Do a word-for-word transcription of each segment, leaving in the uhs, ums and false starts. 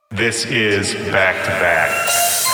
This is Back to Back.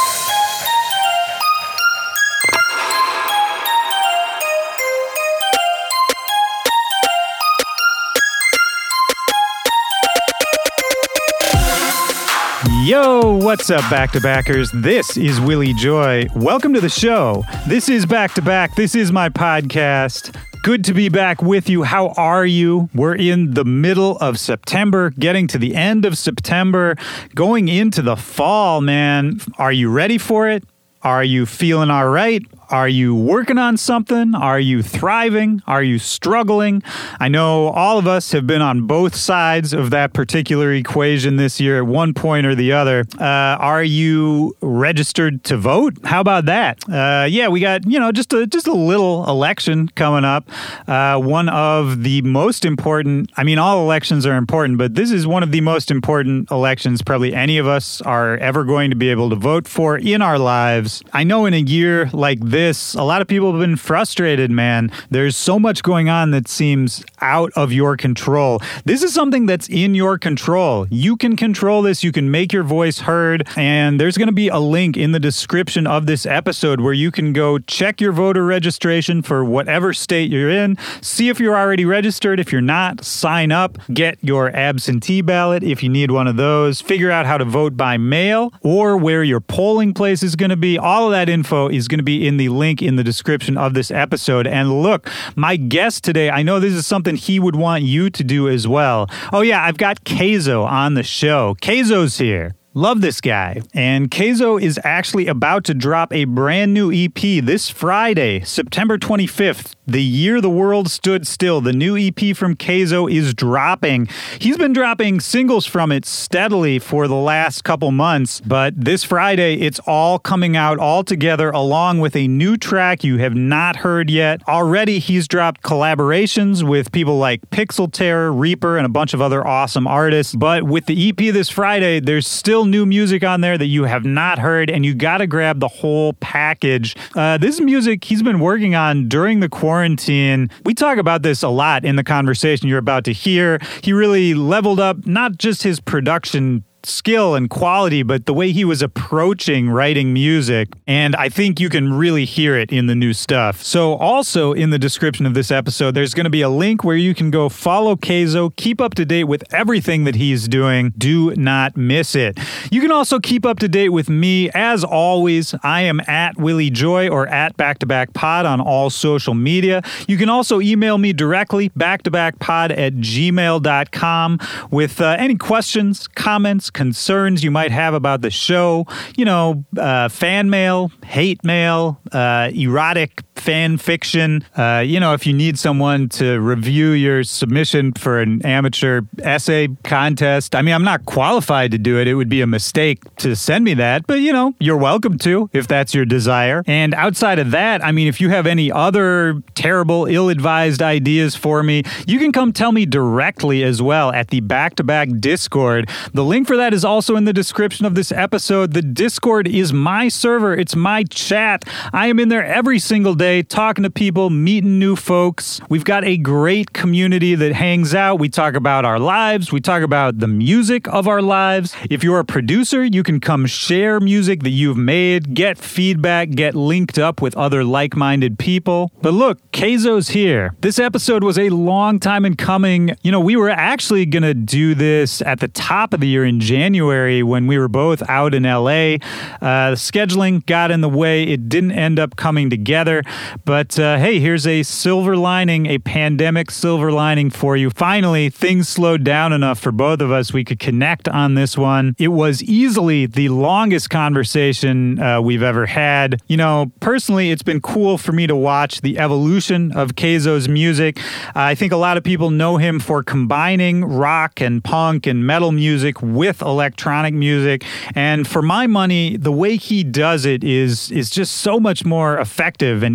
Yo, what's up, Back-to-Backers? This is Willie Joy. Welcome to the show. This is Back-to-Back. This is my podcast. Good to be back with you. How are you? We're in the middle of September, getting to the end of September, going into the fall, man. Are you ready for it? Are you feeling all right? Are you working on something? Are you thriving? Are you struggling? I know all of us have been on both sides of that particular equation this year at one point or the other. Uh, are you registered to vote? How about that? Uh, yeah, we got, you know, just a, just a little election coming up. Uh, one of the most important, I mean, all elections are important, but this is one of the most important elections probably any of us are ever going to be able to vote for in our lives. I know in a year like this, This, a lot of people have been frustrated, man. There's so much going on that seems out of your control. This is something that's in your control. You can control this. You can make your voice heard. And there's going to be a link in the description of this episode where you can go check your voter registration for whatever state you're in. See if you're already registered. If you're not, sign up. Get your absentee ballot if you need one of those. Figure out how to vote by mail or where your polling place is going to be. All of that info is going to be in the link in the description of this episode. And look, my guest today, I know this is something he would want you to do as well. Oh yeah, I've got Kayzo on the show. Kayzo's here. Love this guy. And Kayzo is actually about to drop a brand new E P this Friday, September twenty-fifth. The Year the World Stood Still. The new E P from Kayzo is dropping. He's been dropping singles from it steadily for the last couple months, but this Friday, it's all coming out all together along with a new track you have not heard yet. Already, he's dropped collaborations with people like Pixel Terror, Reaper, and a bunch of other awesome artists. But with the E P this Friday, there's still new music on there that you have not heard, and you gotta grab the whole package. Uh, this is music he's been working on during the quarantine. We talk about this a lot in the conversation you're about to hear. He really leveled up not just his production skill and quality, but the way he was approaching writing music. And I think you can really hear it in the new stuff. So also in the description of this episode, there's going to be a link where you can go follow Kayzo, keep up to date with everything that he's doing. Do not miss it. You can also keep up to date with me. As always, I am at Willie Joy or at Back to Back Pod on all social media. You can also email me directly, back to back pod at gmail dot com, with uh, any questions, comments, concerns you might have about the show, you know, uh, fan mail, hate mail, uh, erotic fan fiction. Uh, you know, if you need someone to review your submission for an amateur essay contest, I mean, I'm not qualified to do it. It would be a mistake to send me that, but you know, you're welcome to if that's your desire. And outside of that, I mean, if you have any other terrible, ill-advised ideas for me, you can come tell me directly as well at the Back-to-Back Discord. The link for that is also in the description of this episode. The Discord is my server. It's my chat. I am in there every single day talking to people, meeting new folks. We've got a great community that hangs out. We talk about our lives. We talk about the music of our lives. If you're a producer, you can come share music that you've made, get feedback, get linked up with other like-minded people. But look, Kayzo's here. This episode was a long time in coming. You know, we were actually going to do this at the top of the year in January when we were both out in L A. Uh, the scheduling got in the way. It didn't end up coming together. But uh, hey, here's a silver lining, a pandemic silver lining for you. Finally, things slowed down enough for both of us. We could connect on this one. It was easily the longest conversation uh, we've ever had. You know, personally, it's been cool for me to watch the evolution of Kayzo's music. Uh, I think a lot of people know him for combining rock and punk and metal music with electronic music. And for my money, the way he does it is, is just so much more effective and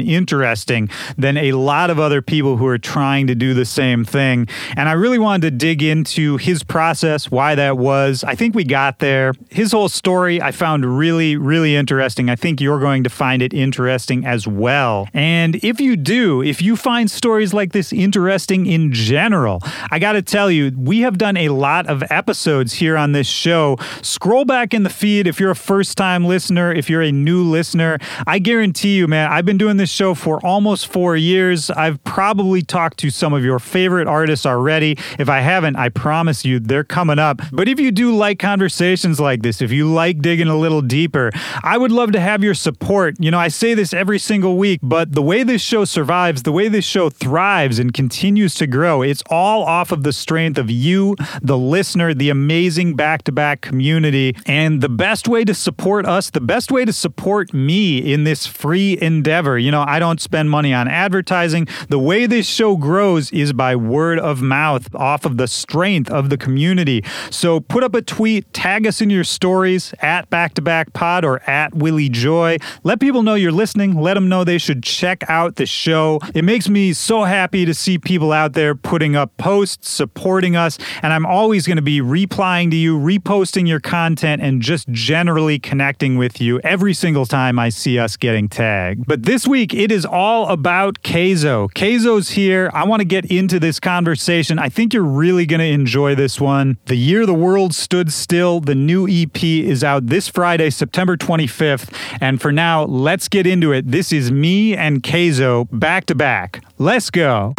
interesting than a lot of other people who are trying to do the same thing. And I really wanted to dig into his process, why that was. I think we got there. His whole story I found really, really interesting. I think you're going to find it interesting as well. And if you do, if you find stories like this interesting in general, I got to tell you, we have done a lot of episodes here on this show. Scroll back in the feed if you're a first-time listener, if you're a new listener. I guarantee you, man, I've been doing this show for almost four years. I've probably talked to some of your favorite artists already. If I haven't, I promise you they're coming up. But if you do like conversations like this, if you like digging a little deeper, I would love to have your support. You know, I say this every single week, but the way this show survives, the way this show thrives and continues to grow, it's all off of the strength of you, the listener, the amazing back-to-back community. And the best way to support us, the best way to support me in this free endeavor, you know, I don't spend money on advertising. The way this show grows is by word of mouth, off of the strength of the community. So put up a tweet, tag us in your stories at Back-to-Back Pod or at Willie Joy. Let people know you're listening. Let them know they should check out the show. It makes me so happy to see people out there putting up posts, supporting us, and I'm always going to be replying to you, reposting your content, and just generally connecting with you every single time I see us getting tagged. But this week, it is all about Kayzo. Kayzo's here. I want to get into this conversation. I think you're really going to enjoy this one. The Year the World Stood Still, the new E P, is out this Friday, September twenty-fifth. And for now, let's get into it. This is me and Kayzo back to back. Let's go.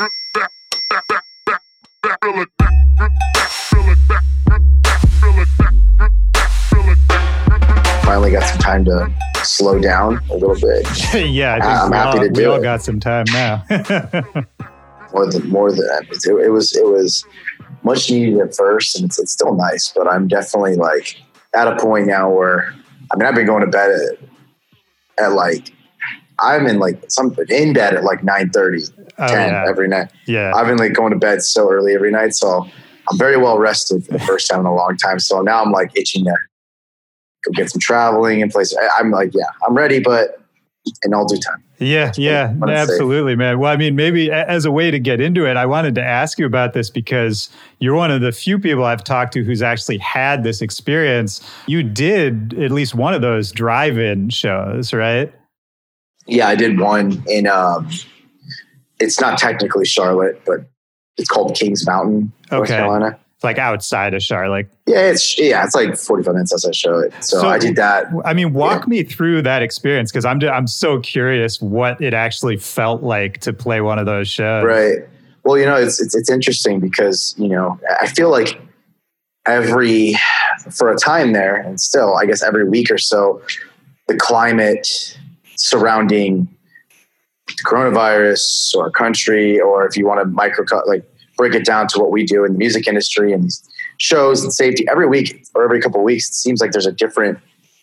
Finally got some time to slow down a little bit. Yeah, I think I'm we happy all, to do we all it. got some time now. more than more than it, it was it was much needed at first, and it's, it's still nice. But I'm definitely like at a point now where I mean I've been going to bed at, at like I'm in like some in bed at like nine thirty, oh, ten yeah. every night. Yeah, I've been like going to bed so early every night, so I'm very well rested for the first time in a long time. So now I'm like itching to go get some traveling and places. I'm like, yeah, I'm ready, but in all due time. Yeah, yeah, absolutely, man. Well, I mean, maybe as a way to get into it, I wanted to ask you about this because you're one of the few people I've talked to who's actually had this experience. You did at least one of those drive-in shows, right? Yeah, I did one in, um, it's not technically Charlotte, but it's called Kings Mountain, North Okay. Carolina. Like outside of Charlotte. Yeah, it's yeah, it's like forty-five minutes outside Charlotte. So, so I did that. I mean, walk yeah. me through that experience because I'm I'm so curious what it actually felt like to play one of those shows. Right. Well, you know, it's it's, it's interesting because you know I feel like every for a time there, and still I guess every week or so, the climate surrounding the coronavirus or our country, or if you want to micro like. break it down to what we do in the music industry and these shows and safety every week or every couple of weeks, it seems like there's a different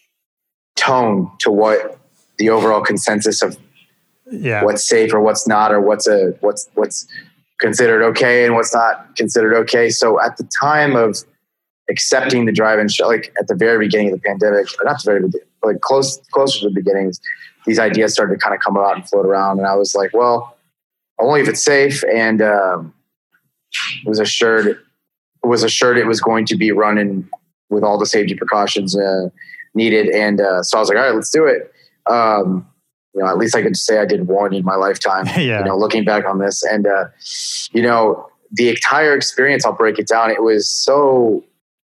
tone to what the overall consensus of yeah. what's safe or what's not, or what's a, what's, what's considered okay and what's not considered okay. So at the time of accepting the drive-in show, like at the very beginning of the pandemic, or not the very beginning, but like close, closer to the beginnings, these ideas started to kind of come out and float around. And I was like, well, only if it's safe. And, um, was assured was assured it was going to be running with all the safety precautions uh, needed, and uh, so I was like, all right, let's do it. Um, you know, at least I could say I did one in my lifetime. Yeah. You know, looking back on this, and uh, you know, the entire experience, I'll break it down. It was so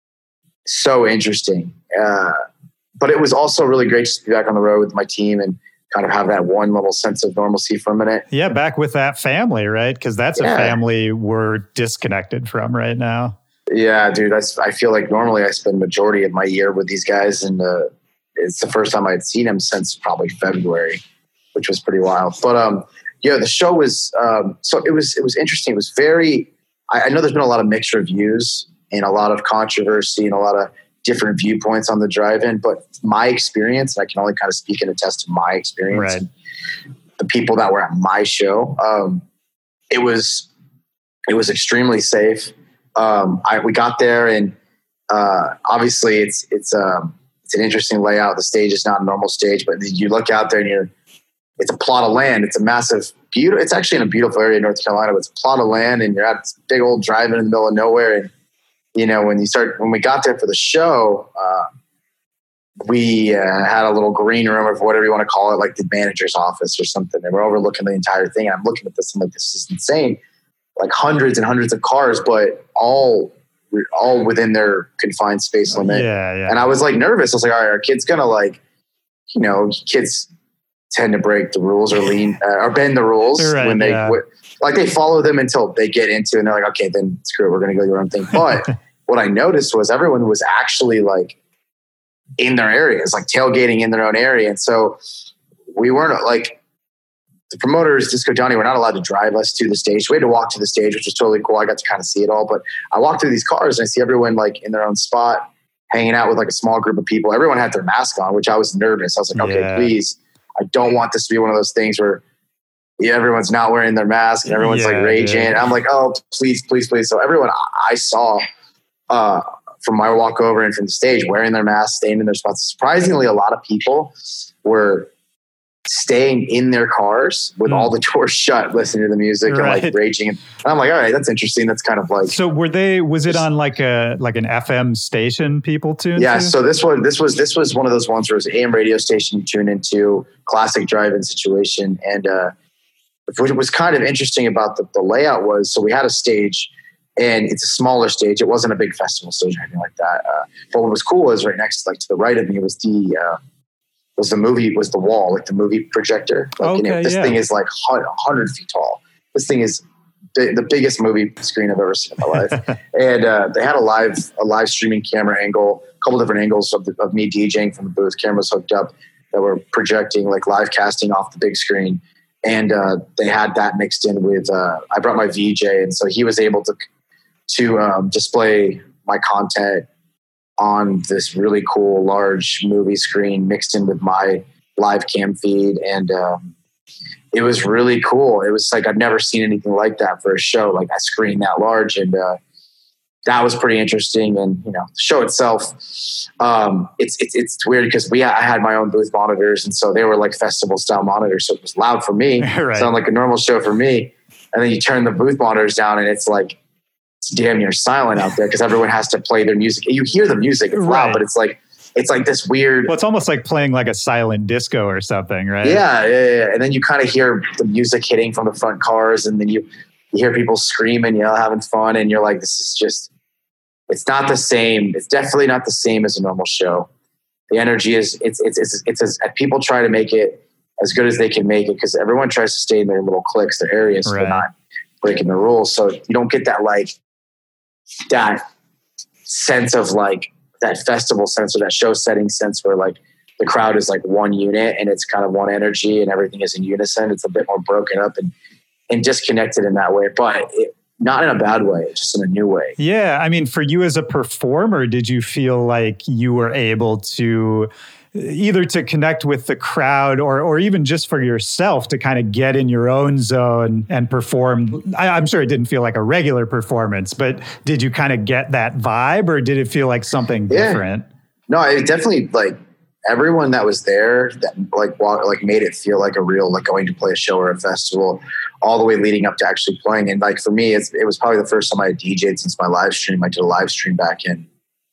so interesting, uh, but it was also really great just to be back on the road with my team and kind of have that one little sense of normalcy for a minute. Yeah, back with that family, right? Because that's yeah. a family we're disconnected from right now. Yeah, dude. That's, I feel like normally I spend majority of my year with these guys, and uh, it's the first time I'd seen them since probably February, which was pretty wild. But um, yeah, the show was um, so it was it was interesting. It was very. I, I know there's been a lot of mixed reviews and a lot of controversy and a lot of different viewpoints on the drive-in, but my experience, and I can only kind of speak and attest to my experience, right. and the people that were at my show, um, it was, it was extremely safe. Um, I, we got there and, uh, obviously it's, it's, um, it's an interesting layout. The stage is not a normal stage, but you look out there and you're, it's a plot of land. It's a massive, beautiful, it's actually in a beautiful area in North Carolina, but it's a plot of land and you're at this big old drive-in in the middle of nowhere. And, you know, when you start, when we got there for the show, uh, we uh, had a little green room or whatever you want to call it, like the manager's office or something. And we're overlooking the entire thing. And I'm looking at this, I'm like, this is insane. Like hundreds and hundreds of cars, but all all within their confined space limit. Yeah, yeah. And I was like nervous. I was like, all right, our kid's gonna like, you know, kids tend to break the rules or lean uh, or bend the rules right, when they yeah. w- like they follow them until they get into and they're like, okay, then screw it, we're gonna go your own thing. But what I noticed was everyone was actually like in their areas, like tailgating in their own area. And so we weren't like, the promoters, Disco Johnny, were not allowed to drive us to the stage. We had to walk to the stage, which was totally cool. I got to kind of see it all. But I walked through these cars and I see everyone like in their own spot, hanging out with like a small group of people. Everyone had their mask on, which I was nervous. I was like, okay, Yeah. please. I don't want this to be one of those things where yeah, everyone's not wearing their mask and everyone's Yeah, like raging. yeah. And I'm like, oh, please, please, please. So everyone I saw uh, from my walk over and from the stage wearing their masks, staying in their spots. Surprisingly, a lot of people were staying in their cars with Mm. all the doors shut, listening to the music Right. and like raging. And I'm like, all right, that's interesting. That's kind of like, So were they, was it on like a, like an F M station people tuned yeah. to? So this one, this was, this was one of those ones where it was an A M radio station you tune into, classic drive-in situation. And, uh, what was kind of interesting about the, the layout was, so we had a stage and it's a smaller stage. It wasn't a big festival stage or anything like that. Uh, but what was cool was right next, like to the right of me was the, uh, was the movie, was the wall, like the movie projector. Like, you know, Okay, this yeah. thing is like one hundred feet tall. This thing is the, the biggest movie screen I've ever seen in my life. And uh, they had a live, a live streaming camera angle, a couple different angles of, the, of me DJing from the booth, cameras hooked up that were projecting, like live casting off the big screen. And uh, they had that mixed in with, uh, I brought my V J. And so he was able to, to um, display my content on this really cool large movie screen mixed in with my live cam feed. And um, it was really cool. It was like, I've never seen anything like that for a show, like a screen that large. And uh, that was pretty interesting. And, you know, the show itself, um, it's, it's, it's weird because we, I had my own booth monitors. And so they were like festival style monitors. So it was loud for me, Right. sound like a normal show for me. And then you turn the booth monitors down and it's like, it's damn near silent out there because everyone has to play their music. You hear the music, it's Right. loud, but it's like, it's like this weird. Well, it's almost like playing like a silent disco or something, right? Yeah, yeah, yeah. And then you kind of hear the music hitting from the front cars, and then you, you hear people screaming, you know, having fun, and you're like, this is just, it's not the same. It's definitely not the same as a normal show. The energy is, it's, it's, it's, it's as people try to make it as good as they can make it because everyone tries to stay in their little cliques, their areas, so Right. they're not breaking the rules. So you don't get that like that sense of like that festival sense or that show setting sense where like the crowd is like one unit and it's kind of one energy and everything is in unison. It's a bit more broken up and, and disconnected in that way, but it, not in a bad way, just in a new way. Yeah. I mean, for you as a performer, did you feel like you were able to either to connect with the crowd or or even just for yourself to kind of get in your own zone and perform? I, I'm sure it didn't feel like a regular performance, but did you kind of get that vibe or did it feel like something Yeah. different? No, it definitely like everyone that was there that like walk, like made it feel like a real, like going to play a show or a festival all the way leading up to actually playing. And like, for me, it's, it was probably the first time I had D J'd since my live stream. I did a live stream back in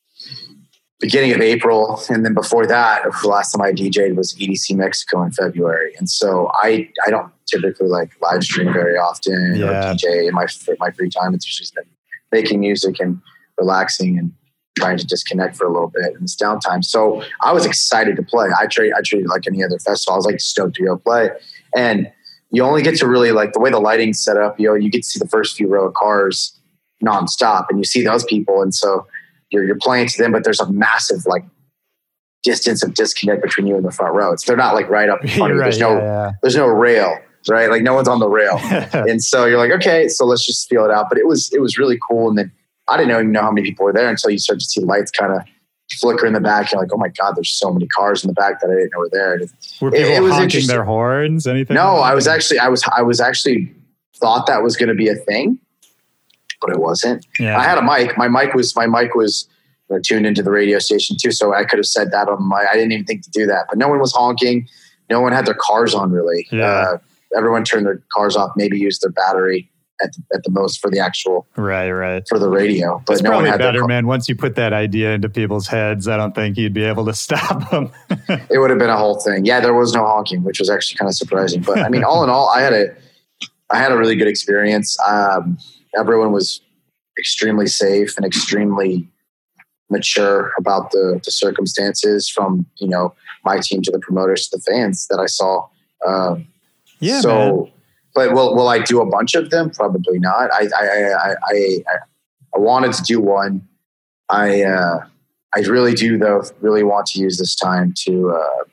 beginning of April. And then before that, the last time I D J'd was E D C Mexico in February. And so I, I don't typically like live stream very often Yeah. or D J in my, my free time. It's just been making music and relaxing and trying to disconnect for a little bit in this downtime. So I was excited to play. I treat, I treated it like any other festival. I was like stoked to go play. And you only get to really like the way the lighting's set up, you know, you get to see the first few row of cars nonstop and you see those people. And so you're, you're playing to them, but there's a massive like distance of disconnect between you and the front row. It's, they're not like right up in front of you. Right, There's no, yeah, yeah. there's no rail, right? Like no one's on the rail. And so you're like, okay, so let's just feel it out. But it was, it was really cool. And then I didn't even know how many people were there until you start to see lights kind of flicker in the back. You're like, oh my God, there's so many cars in the back that I didn't know were there. And Were it- people it was honking interesting. their horns? Anything? No, I was actually, I was, I was actually thought that was going to be a thing, but it wasn't. Yeah. I had a mic. My mic was, my mic was you know, tuned into the radio station too. So I could have said that on my, I didn't even think to do that, but no one was honking. no one had their cars on really. Yeah. Uh, everyone turned their cars off, maybe used their battery at the, at the most for the actual, right, right. for the radio. But it's no probably one had better, their car- man. Once you put that idea into people's heads, I don't think you'd be able to stop them. It would have been a whole thing. Yeah, there was no honking, which was actually kind of surprising. But I mean, all in all, I had a, I had a really good experience. Um, everyone was extremely safe and extremely mature about the, the circumstances, from, you know, my team to the promoters to the fans that I saw. Um, yeah. So, man. but will will I do a bunch of them? Probably not. I I I I, I, I wanted to do one. I uh, I really do though. Really want to use this time to. Uh,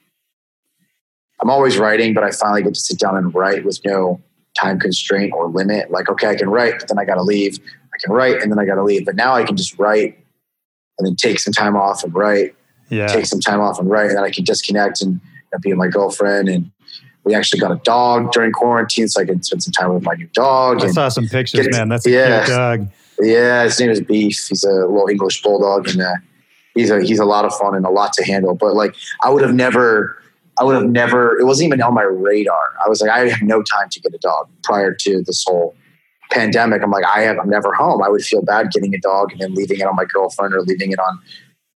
I'm always writing, but I finally get to sit down and write with no time constraint or limit. Like, okay, I can write, but then I got to leave. I can write and then I got to leave. But now I can just write and then take some time off and write. Yeah. Take some time off and write, and then I can disconnect and, and be with my girlfriend. And we actually got a dog during quarantine, so I could spend some time with my new dog. I and saw some pictures, get, man. That's a yeah, cute dog. Yeah, his name is Beef. He's a little English bulldog, and uh, he's a he's a lot of fun and a lot to handle. But like, I would have never, I would have never. It wasn't even on my radar. I was like, I have no time to get a dog prior to this whole pandemic. I'm like, I have, I'm never home. I would feel bad getting a dog and then leaving it on my girlfriend or leaving it on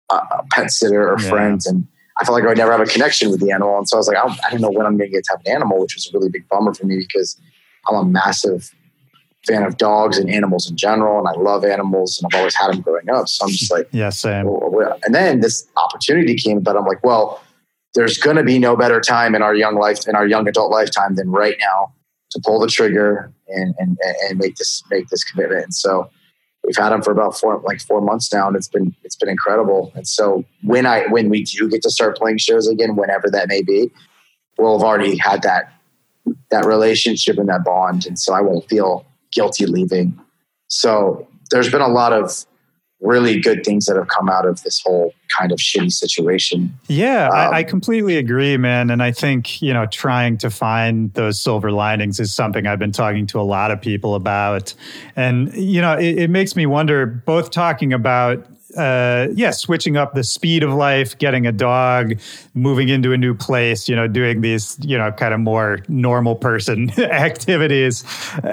a pet sitter or yeah. friends, and I felt like I would never have a connection with the animal. And so I was like, I don't, I don't know when I'm going to get to have an animal, which was a really big bummer for me because I'm a massive fan of dogs and animals in general, and I love animals, and I've always had them growing up. So I'm just like, yeah, same. Well, and then this opportunity came, but I'm like, well, there's going to be no better time in our young life, in our young adult lifetime, than right now to pull the trigger and and and make this make this commitment. And so we've had them for about four, like four months now, and it's been it's been incredible. And so when I when we do get to start playing shows again, whenever that may be, we'll have already had that that relationship and that bond, and so I won't feel guilty leaving. So there's been a lot of really good things that have come out of this whole kind of shitty situation. Yeah, um, I, I completely agree, man. And I think, you know, trying to find those silver linings is something I've been talking to a lot of people about. And, you know, it, it makes me wonder, both talking about, uh, yeah, switching up the speed of life, getting a dog, moving into a new place, you know, doing these, you know, kind of more normal person activities.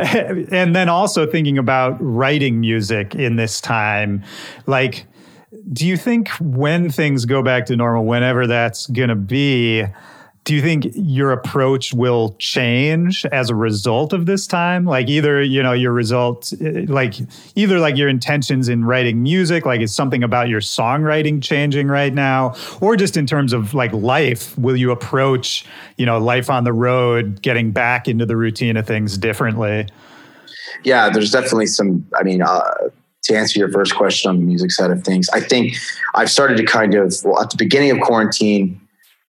And then also thinking about writing music in this time. Like, do you think when things go back to normal, whenever that's going to be, do you think your approach will change as a result of this time? Like either, you know, your result, like either like your intentions in writing music, like is something about your songwriting changing right now? Or just in terms of like life, will you approach, you know, life on the road, getting back into the routine of things differently? Yeah, there's definitely some, I mean, uh, to answer your first question on the music side of things, I think I've started to kind of, well, at the beginning of quarantine,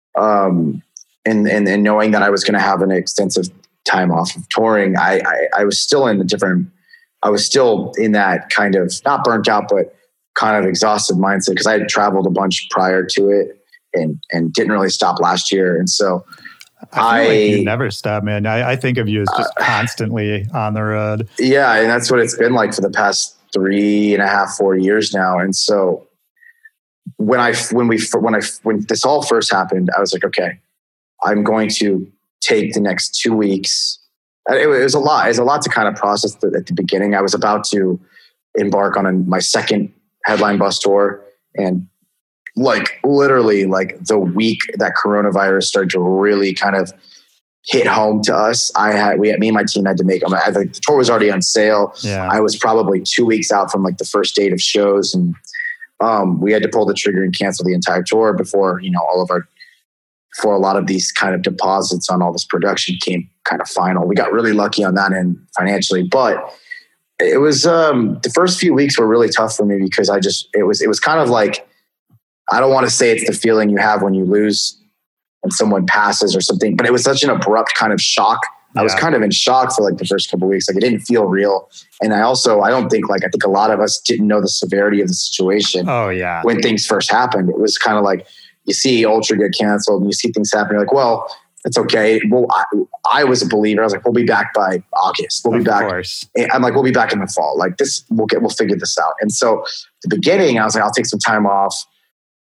um, and, and, and knowing that I was going to have an extensive time off of touring, I, I, I was still in a different, I was still in that kind of, not burnt out, but kind of exhausted mindset because I had traveled a bunch prior to it and, and didn't really stop last year. And so I feel I, like you never stop, man. I, I think of you as just uh, constantly on the road. Yeah. And that's what it's been like for the past three and a half, four years now. And so when I, when we, when I, when this all first happened, I was like, okay, I'm going to take the next two weeks. It was a lot. It was a lot to kind of process at the beginning. I was about to embark on a, my second headline bus tour, and like literally like the week that coronavirus started to really kind of hit home to us, I had, we had, me and my team had to make, I mean, I think the tour was already on sale. Yeah. I was probably two weeks out from like the first date of shows, and um, we had to pull the trigger and cancel the entire tour before, you know, all of our, for a lot of these kind of deposits on all this production came kind of final. We got really lucky on that end financially, but it was, um, the first few weeks were really tough for me because I just, it was, it was kind of like, I don't want to say it's the feeling you have when you lose and someone passes or something, but it was such an abrupt kind of shock. Yeah. I was kind of in shock for like the first couple of weeks. Like it didn't feel real. And I also, I don't think like, I think a lot of us didn't know the severity of the situation. Oh yeah. When things first happened, it was kind of like, you see Ultra get canceled and you see things happen. You're like, well, it's okay. Well, I, I was a believer. I was like, we'll be back by August. We'll of be back. Course. I'm like, we'll be back in the fall. Like this, we'll get, we'll figure this out. And so at the beginning, I was like, I'll take some time off.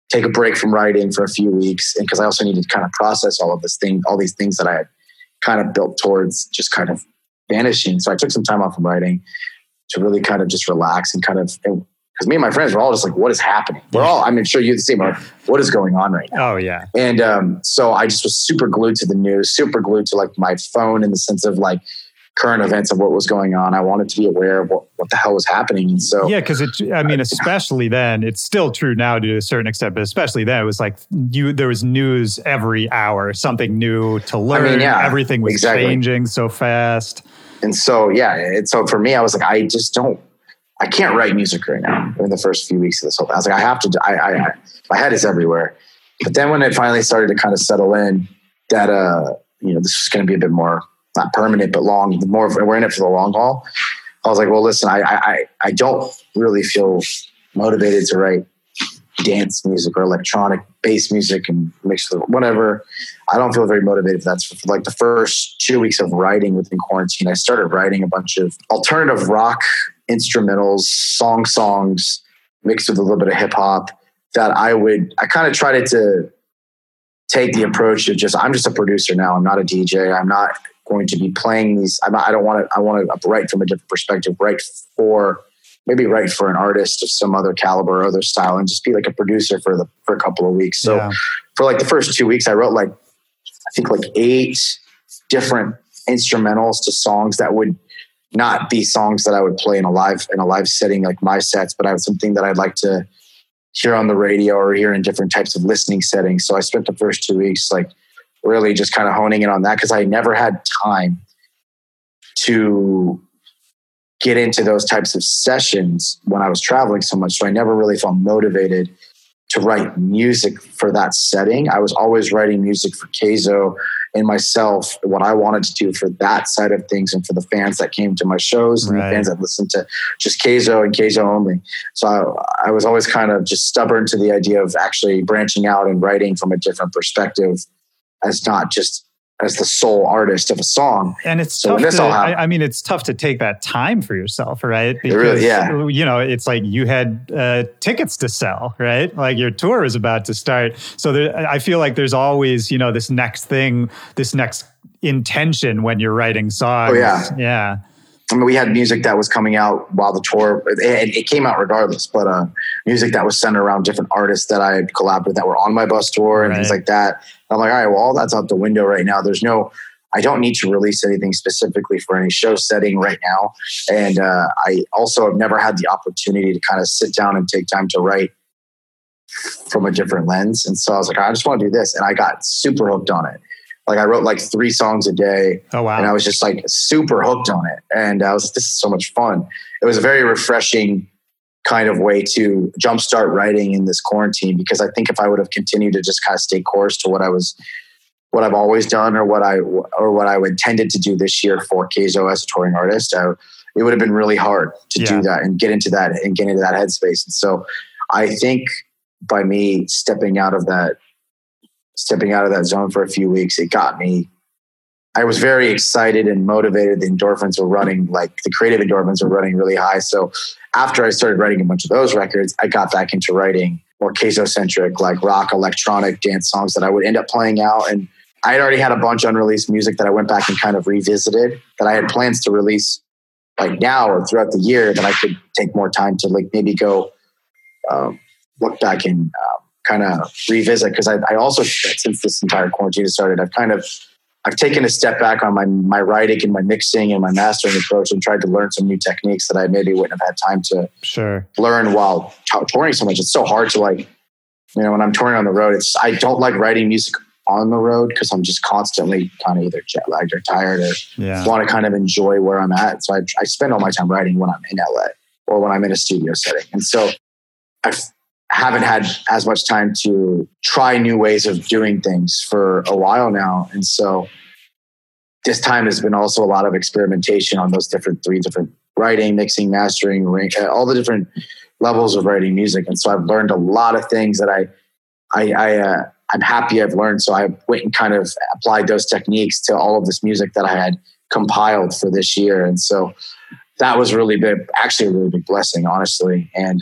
take a break from writing for a few weeks. And because I also needed to kind of process all of this thing, all these things that I had kind of built towards just kind of vanishing. So I took some time off from writing to really kind of just relax and kind of, because me and my friends were all just like, what is happening? We're all, I'm sure you're the same, like, what is going on right now? Oh yeah. And um, so I just was super glued to the news, super glued to like my phone in the sense of like current events of what was going on. I wanted to be aware of what, what the hell was happening. And so, yeah, because it, I mean, especially then, it's still true now to a certain extent, but especially then, it was like you, there was news every hour, something new to learn. I mean, yeah, everything was exactly. changing so fast. And so, yeah, and so for me, I was like, I just don't, I can't write music right now in the first few weeks of this whole thing. I was like, I have to, I, I, I my head is everywhere. But then when it finally started to kind of settle in that, uh, you know, this was going to be a bit more, not permanent, but long, more, we're in it for the long haul. I was like, well, listen, I, I, I don't really feel motivated to write dance music or electronic bass music and mix with whatever. I don't feel very motivated for that. So for like the first two weeks of writing within quarantine, I started writing a bunch of alternative rock instrumentals, song songs mixed with a little bit of hip hop that I would, I kind of tried to take the approach of just, I'm just a producer now. I'm not a D J. I'm not going to be playing these. I'm not, I don't want to, I want to write from a different perspective, write for, maybe write for an artist of some other caliber or other style and just be like a producer for the, for a couple of weeks. So yeah. for like the first two weeks, I wrote like, I think like eight different instrumentals to songs that would not be songs that I would play in a live, in a live setting, like my sets, but I have something that I'd like to hear on the radio or hear in different types of listening settings. So I spent the first two weeks like really just kind of honing in on that because I never had time to get into those types of sessions when I was traveling so much. So I never really felt motivated to write music for that setting. I was always writing music for Kayzo and myself, what I wanted to do for that side of things and for the fans that came to my shows and right. the fans that listened to just Kayzo and Kayzo only. So I, I was always kind of just stubborn to the idea of actually branching out and writing from a different perspective as not just as the sole artist of a song. And it's so tough to, I, I mean, it's tough to take that time for yourself, right? Because, really, yeah. you know, it's like you had uh, tickets to sell, right? Like your tour is about to start. So there, I feel like there's always, you know, this next thing, this next intention when you're writing songs. Oh, yeah. Yeah. I mean, we had music that was coming out while the tour, it, it came out regardless, but uh, music that was centered around different artists that I had collabed with that were on my bus tour and right. things like that. I'm like, all right, well, all that's out the window right now. There's no, I don't need to release anything specifically for any show setting right now. And uh, I also have never had the opportunity to kind of sit down and take time to write from a different lens. And so I was like, I just want to do this. And I got super hooked on it. Like I wrote like three songs a day. Oh, wow. And I was just like super hooked on it. And I was like, this is so much fun. It was a very refreshing kind of way to jumpstart writing in this quarantine, because I think if I would have continued to just kind of stay course to what I was, what I've always done or what I, or what I intended to do this year for Kayzo as a touring artist, I, it would have been really hard to yeah. do that and get into that and get into that headspace. And so I think by me stepping out of that, stepping out of that zone for a few weeks, it got me, I was very excited and motivated. The endorphins were running, like the creative endorphins were running really high. So after I started writing a bunch of those records, I got back into writing more Kayzo-centric, like rock, electronic, dance songs that I would end up playing out. And I had already had a bunch of unreleased music that I went back and kind of revisited that I had plans to release like now or throughout the year that I could take more time to like maybe go um, look back and um, kind of revisit. Because I, I also, since this entire quarantine has started, I've kind of I've taken a step back on my my writing and my mixing and my mastering approach and tried to learn some new techniques that I maybe wouldn't have had time to sure. learn while t- touring so much. It's so hard to like, you know, when I'm touring on the road, it's I don't like writing music on the road because I'm just constantly kind of either jet lagged or tired or yeah. want to kind of enjoy where I'm at. So I, I spend all my time writing when I'm in L A or when I'm in a studio setting. And so I've haven't had as much time to try new ways of doing things for a while now. And so this time has been also a lot of experimentation on those different three different writing, mixing, mastering, all the different levels of writing music. And so I've learned a lot of things that I, I, I uh, I'm happy I've learned. So I went and kind of applied those techniques to all of this music that I had compiled for this year. And so that was really big, actually a really big blessing, honestly. And, uh,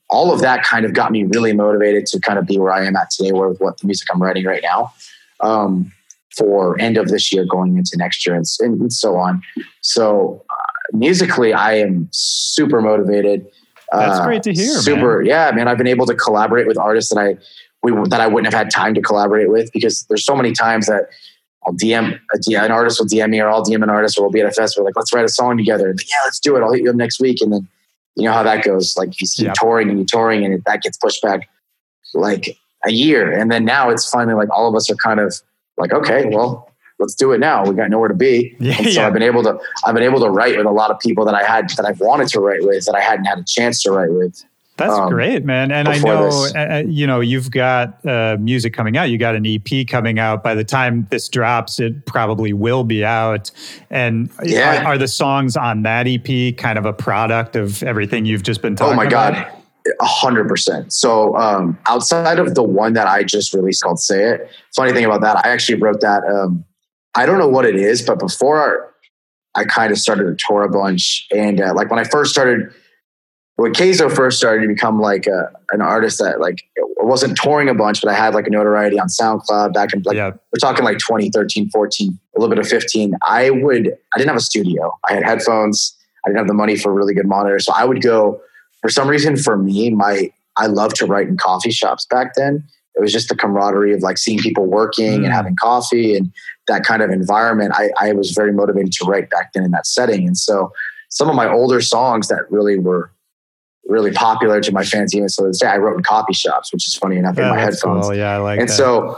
all of that kind of got me really motivated to kind of be where I am at today, where with what the music I'm writing right now, um, for end of this year, going into next year, and, and so on. So uh, musically, I am super motivated. That's uh, great to hear. Super, man. yeah, man. I've been able to collaborate with artists that I we that I wouldn't have had time to collaborate with, because there's so many times that I'll D M a D M, an artist will D M me, or I'll D M an artist, or we'll be at a festival like, let's write a song together. And, yeah, let's do it. I'll hit you up next week, and then you know how that goes. Like you keep Yep. touring and you touring, and it, that gets pushed back like a year, and then now it's finally like all of us are kind of like, okay, well, let's do it now. We got nowhere to be. Yeah, and so yeah. I've been able to, I've been able to write with a lot of people that I had, that I've wanted to write with, that I hadn't had a chance to write with. That's um, great, man. And I before know, this. uh, you know, you've got uh, music coming out. You got an E P coming out. By the time this drops, it probably will be out. And Yeah. are, are the songs on that E P kind of a product of everything you've just been talking Oh my about? God. A hundred percent. So, um, outside of the one that I just released called Say It, funny thing about that, I actually wrote that, um, I don't know what it is, but before I kind of started to tour a bunch, and uh, like when I first started, when Kayzo first started to become like a, an artist that like, I wasn't touring a bunch, but I had like a notoriety on SoundCloud back in like, Yeah. we're talking like twenty thirteen, fourteen, a little bit of fifteen. I would, I didn't have a studio. I had headphones. I didn't have the money for a really good monitor. So I would go, for some reason for me, my, I loved to write in coffee shops back then. It was just the camaraderie of like seeing people working Mm. and having coffee and that kind of environment. I, I was very motivated to write back then in that setting. And so some of my older songs that really were really popular to my fans, even so to this day, I wrote in coffee shops, which is funny enough, in Yeah, my that's headphones. cool. Yeah, I like And that. so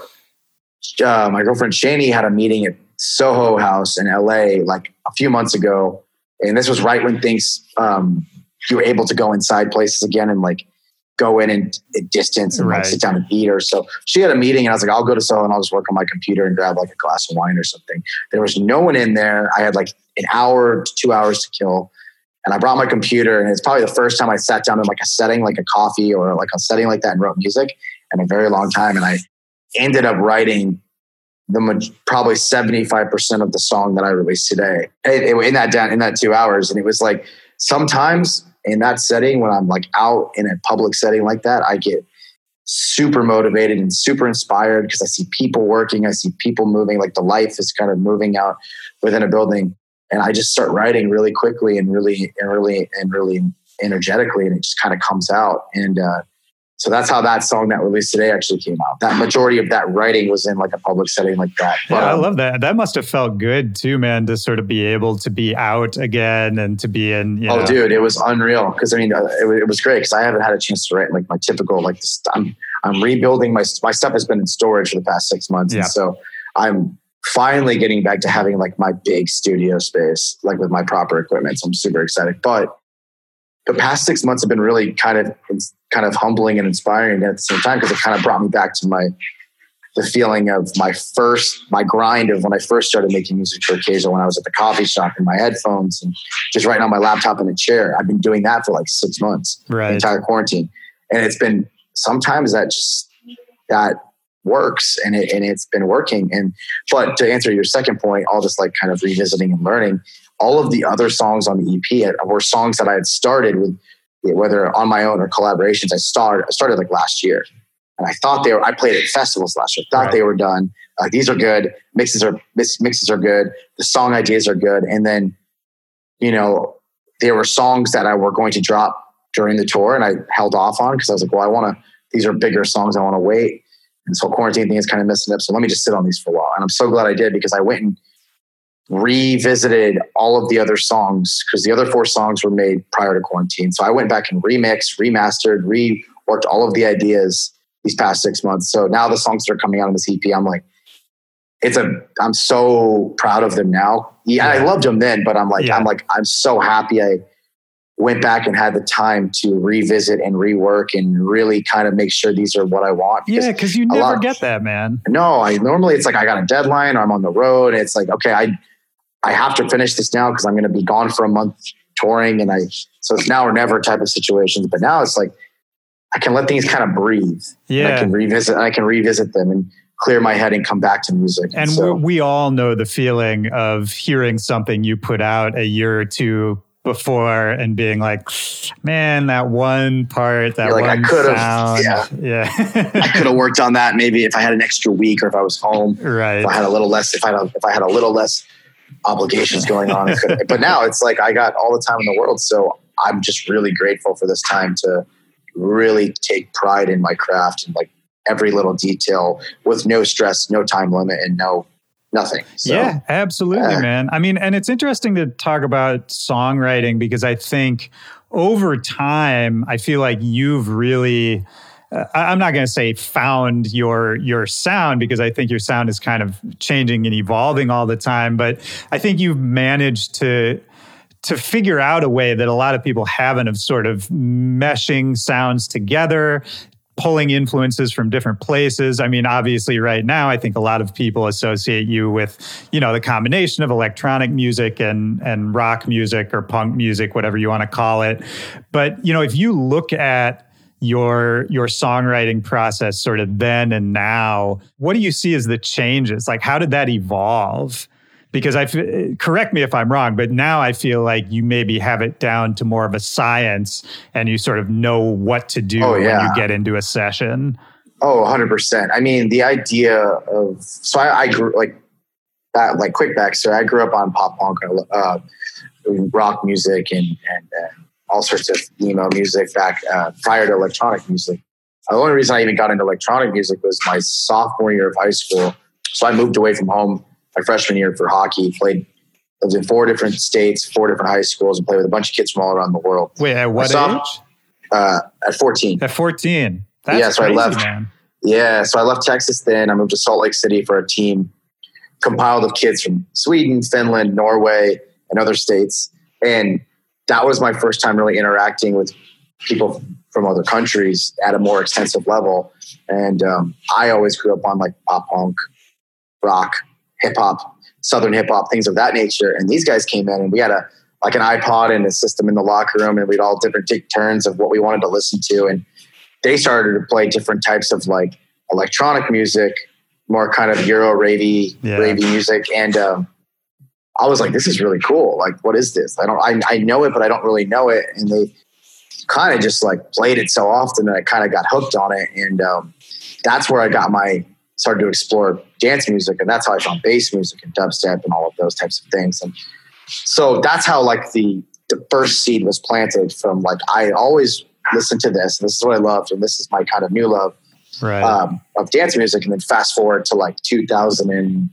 uh, my girlfriend Shani had a meeting at Soho House in L A like a few months ago. And this was right when things, um, you were able to go inside places again and like go in and at distance and Right. like sit down and eat. Or so she had a meeting, and I was like, I'll go to Soho and I'll just work on my computer and grab like a glass of wine or something. There was no one in there. I had like an hour to two hours to kill. And I brought my computer, and it's probably the first time I sat down in like a setting, like a coffee or like a setting like that, and wrote music in a very long time. And I ended up writing the maj- probably seventy-five percent of the song that I released today it, it, in that down in that two hours. And it was like, sometimes in that setting, when I'm like out in a public setting like that, I get super motivated and super inspired because I see people working. I see people moving, like the life is kind of moving out within a building. And I just start writing really quickly and really, and really, and really energetically. And it just kind of comes out. And, uh, so that's how that song that released today actually came out. That majority of that writing was in like a public setting like that. Yeah, But, I um, love that. That must have felt good too, man, to sort of be able to be out again and to be in, you Oh, know. dude, it was unreal. Because I mean, uh, it, it was great because I haven't had a chance to write like my typical like. This, I'm I'm rebuilding my my stuff has been in storage for the past six months, Yeah. and so I'm finally getting back to having like my big studio space, like with my proper equipment. So I'm super excited. But the past six months have been really kind of kind of humbling and inspiring at the same time, because it kind of brought me back to my the feeling of my first my grind of when I first started making music for Kayzo, when I was at the coffee shop in my headphones and just writing on my laptop in a chair. I've been doing that for like six months, Right. the entire quarantine, and it's been sometimes that just that works and it and it's been working. And but to answer your second point, all this like kind of revisiting and learning. All of the other songs on the E P were songs that I had started with, whether on my own or collaborations. I started, I started like last year, and I thought they were. I played at festivals last year. Thought Right. they were done. Like these are good. Mixes are mix, mixes are good. The song ideas are good. And then, you know, there were songs that I were going to drop during the tour, and I held off on because I was like, well, I want to. These are bigger songs. I want to wait. And so quarantine thing is kind of messing up. So let me just sit on these for a while. And I'm so glad I did, because I went and revisited all of the other songs, because the other four songs were made prior to quarantine. So I went back and remixed, remastered, reworked all of the ideas these past six months. So now the songs that are coming out on this E P, I'm like, it's a, I'm so proud of them now. Yeah, Yeah. I loved them then, but I'm like, Yeah. I'm like, I'm so happy I went back and had the time to revisit and rework and really kind of make sure these are what I want. Because Yeah, because you a never lot- get that, man. no, I normally it's like I got a deadline or I'm on the road. And it's like, okay, I I have to finish this now because I'm going to be gone for a month touring, and I so it's now or never type of situations. But now it's like I can let things kind of breathe. And Yeah. I can revisit. I can revisit them and clear my head and come back to music. And so, we we all know the feeling of hearing something you put out a year or two before and being like, man, that one part, that You're like, one I could sound. have, yeah. yeah. I could have worked on that maybe if I had an extra week or if I was home. Right. If I had a little less, if I had a, if I had a little less obligations going on. But now it's like I got all the time in the world. So I'm just really grateful for this time to really take pride in my craft and like every little detail with no stress, no time limit, and no nothing. So, yeah, absolutely, uh, man. I mean, and it's interesting to talk about songwriting because I think over time, I feel like you've really, uh, I'm not going to say found your your sound because I think your sound is kind of changing and evolving all the time. But I think you've managed to to figure out a way that a lot of people haven't of sort of meshing sounds together, pulling influences from different places. I mean, obviously right now, I think a lot of people associate you with, you know, the combination of electronic music and, and rock music or punk music, whatever you want to call it. But, you know, if you look at your, your songwriting process sort of then and now, what do you see as the changes? Like, how did that evolve? Because I, correct me if I'm wrong, but now I feel like you maybe have it down to more of a science and you sort of know what to do oh, yeah. when you get into a session. Oh, one hundred percent. I mean, the idea of, so I, I grew like that, like quick backstory. I grew up on pop punk, uh, rock music and, and, and all sorts of emo music back uh, prior to electronic music. The only reason I even got into electronic music was my sophomore year of high school. So I moved away from home my freshman year for hockey, played, lived in four different states, four different high schools, and played with a bunch of kids from all around the world. Wait, at what saw, age? Uh, at fourteen. At fourteen. That's yeah, so crazy, I left. Man. Yeah, so I left Texas then. I moved to Salt Lake City for a team compiled of kids from Sweden, Finland, Norway, and other states. And that was my first time really interacting with people from other countries at a more extensive level. And um, I always grew up on like pop punk, rock, hip hop, Southern hip hop, things of that nature. And these guys came in and we had a, like an iPod and a system in the locker room and we'd all different take turns of what we wanted to listen to. And they started to play different types of like electronic music, more kind of Euro ravey, yeah. ravey music. And um, I was like, this is really cool. Like, what is this? I don't, I, I know it, but I don't really know it. And they kind of just like played it so often that I kind of got hooked on it. And um, that's where I got my, started to explore dance music. And that's how I found bass music and dubstep and all of those types of things. And so that's how like the, the first seed was planted from like, I always listened to this and this is what I loved. And this is my kind of new love right. um, of dance music. And then fast forward to like two thousand and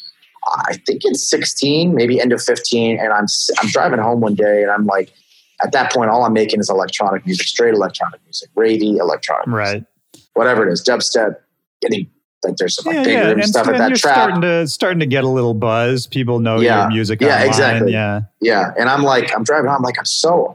I think it's sixteen, maybe end of fifteen. And I'm, I'm driving home one day and I'm like, at that point, all I'm making is electronic music, straight electronic music, ravey electronic music, right. whatever it is, dubstep, getting like there's some like yeah, big yeah. room and, stuff and at that you're trap. Starting to, starting to get a little buzz. People know yeah. your music Yeah, online. exactly. Yeah. Yeah. And I'm like, I'm driving, I'm like, I'm so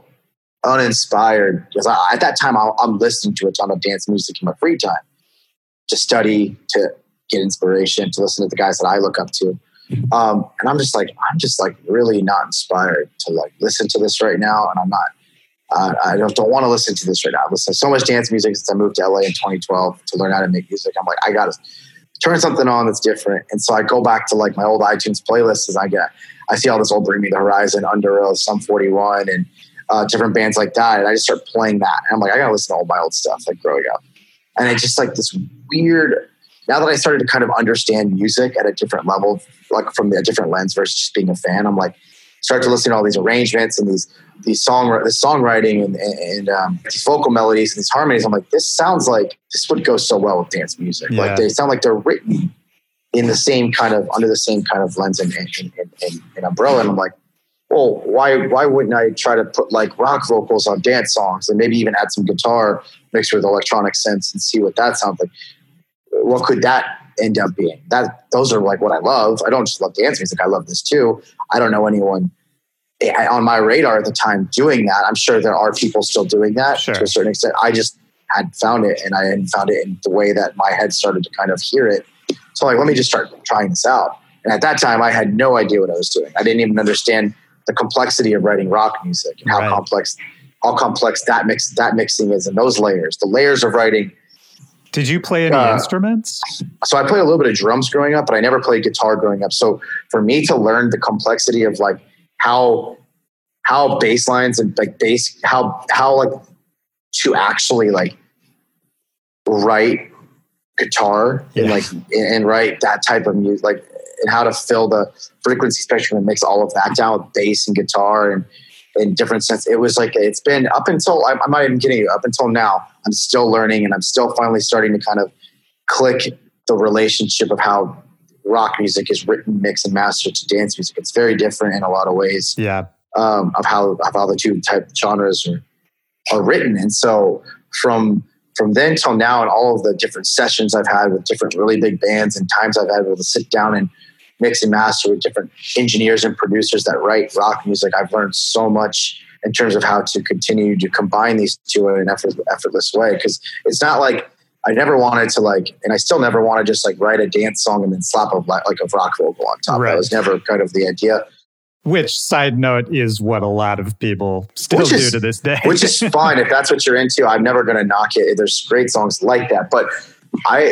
uninspired because I, at that time I, I'm listening to a ton of dance music in my free time to study, to get inspiration, to listen to the guys that I look up to. Um, and I'm just like, I'm just like really not inspired to like listen to this right now. And I'm not, uh, I don't, don't want to listen to this right now. I listen to so much dance music since I moved to L A in twenty twelve to learn how to make music. I'm like, I got to turn something on that's different. And so I go back to like my old iTunes playlists and I get, I see all this old Bring Me the Horizon, Under Oath, Sum forty-one and uh, different bands like that. And I just start playing that. And I'm like, I got to listen to all my old stuff like growing up. And it's just like this weird, now that I started to kind of understand music at a different level, like from a different lens versus just being a fan, I'm like, start to listen to all these arrangements and these these song this songwriting and, and um, these vocal melodies and these harmonies. I'm like, this sounds like this would go so well with dance music. Yeah. Like they sound like they're written in the same kind of under the same kind of lens and, and, and, and, and umbrella. And I'm like, well, why why wouldn't I try to put like rock vocals on dance songs and maybe even add some guitar mixed with electronic synths and see what that sounds like? What could that end up being? That those are like what I love. I don't just love dance music. I love this too. I don't know anyone on my radar at the time doing that. I'm sure there are people still doing that sure. to a certain extent. I just had found it and I hadn't found it in the way that my head started to kind of hear it. So like, let me just start trying this out. And at that time I had no idea what I was doing. I didn't even understand the complexity of writing rock music and how right. complex, how complex that mix, that mixing is and those layers, the layers of writing. Did you play any uh, instruments? So I played a little bit of drums growing up, but I never played guitar growing up. So for me to learn the complexity of like how how bass lines and like bass, how, how like to actually like write guitar yeah. and like, and write that type of music, like, and how to fill the frequency spectrum and mix all of that down with bass and guitar and in different sense. It was like, it's been up until, I'm, I'm not even kidding you, up until now, I'm still learning and I'm still finally starting to kind of click the relationship of how rock music is written, mixed and mastered to dance music. It's very different in a lot of ways. Yeah. Um, of how, of how the two type genres are, are written. And so from, from then till now and all of the different sessions I've had with different really big bands and times I've had able to sit down and mix and master with different engineers and producers that write rock music, I've learned so much in terms of how to continue to combine these two in an effort, effortless way. Because it's not like I never wanted to like, and I still never want to just like write a dance song and then slap a like a rock vocal on top. Right. That was never kind of the idea. Which, side note, is what a lot of people still which do is, to this day. Which is fine if that's what you're into. I'm never going to knock it. There's great songs like that, but I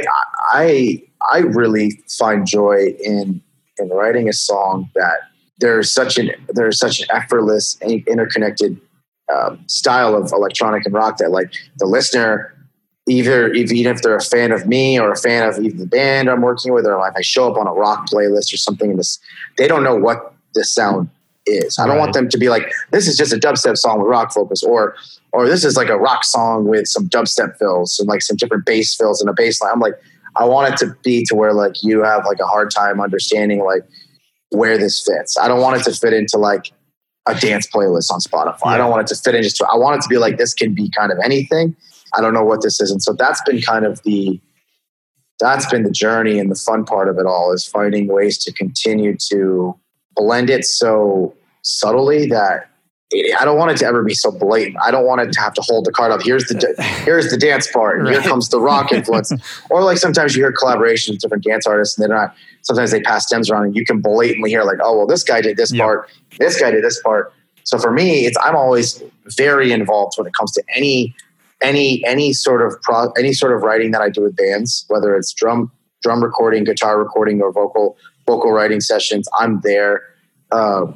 I I really find joy in in writing a song that there's such an there's such an effortless, interconnected um, style of electronic and rock that like the listener, either even if they're a fan of me or a fan of even the band I'm working with, or if I show up on a rock playlist or something, in this, they don't know what this sound is. I don't right. want them to be like, this is just a dubstep song with rock vocals, or or this is like a rock song with some dubstep fills and like some different bass fills and a bass line. I'm like, I want it to be to where like you have like a hard time understanding like where this fits. I don't want it to fit into like a dance playlist on Spotify. Yeah. I don't want it to fit in just, I want it to be like, this can be kind of anything. I don't know what this is. And so that's been kind of the, that's been the journey, and the fun part of it all is finding ways to continue to blend it so subtly that it, I don't want it to ever be so blatant. I don't want it to have to hold the card up. Here's the here's the dance part, and right. here comes the rock influence. Or like sometimes you hear collaborations with different dance artists, and they're not. Sometimes they pass stems around, and you can blatantly hear like, oh well, this guy did this yep. part, this guy did this part. So for me, it's I'm always very involved when it comes to any any any sort of pro, any sort of writing that I do with bands, whether it's drum drum recording, guitar recording, or vocal vocal writing sessions. I'm there. Uh,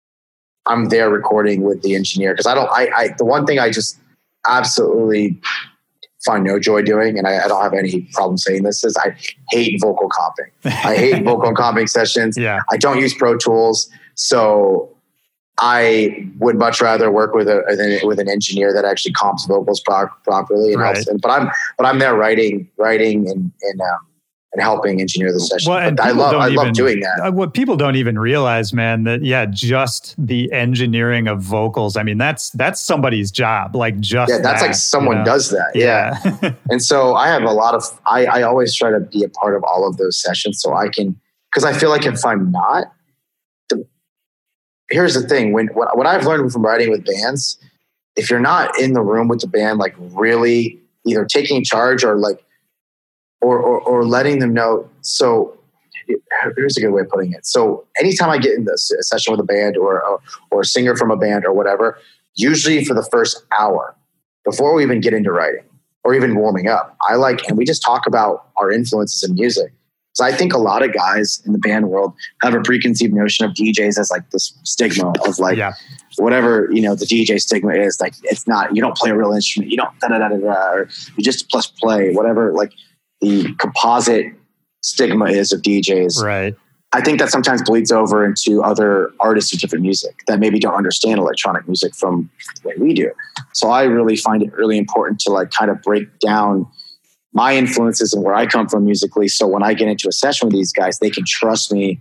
I'm there recording with the engineer because I don't. I, I the one thing I just absolutely find no joy doing, and I, I don't have any problem saying this, is I hate vocal comping. I hate vocal comping sessions. Yeah. I don't use Pro Tools, so I would much rather work with a with an engineer that actually comps vocals pro- properly and right. helps. And, but I'm but I'm there writing writing and and. Um, and helping engineer the session. Well, and I love, I even, love doing that. What people don't even realize, man, that yeah, just the engineering of vocals. I mean, that's that's somebody's job. Like just yeah, that's that, like someone you know? does that. Yeah, yeah. And so I have a lot of. I, I always try to be a part of all of those sessions, so I can, because I feel like if I'm not, the here's the thing: when what, what I've learned from writing with bands, if you're not in the room with the band, like really either taking charge or like. Or, or, or letting them know. So here's a good way of putting it. So anytime I get in this a session with a band or, or, or a singer from a band or whatever, usually for the first hour, before we even get into writing or even warming up, I like, and we just talk about our influences in music. So I think a lot of guys in the band world have a preconceived notion of D Js as like this stigma of like yeah. whatever, you know, the D J stigma is like, it's not, you don't play a real instrument, you don't da da da da, da or you just plus play, whatever, like, the composite stigma is of D Js. Right. I think that sometimes bleeds over into other artists of different music that maybe don't understand electronic music from the way we do. So I really find it really important to like kind of break down my influences and where I come from musically. So when I get into a session with these guys, they can trust me.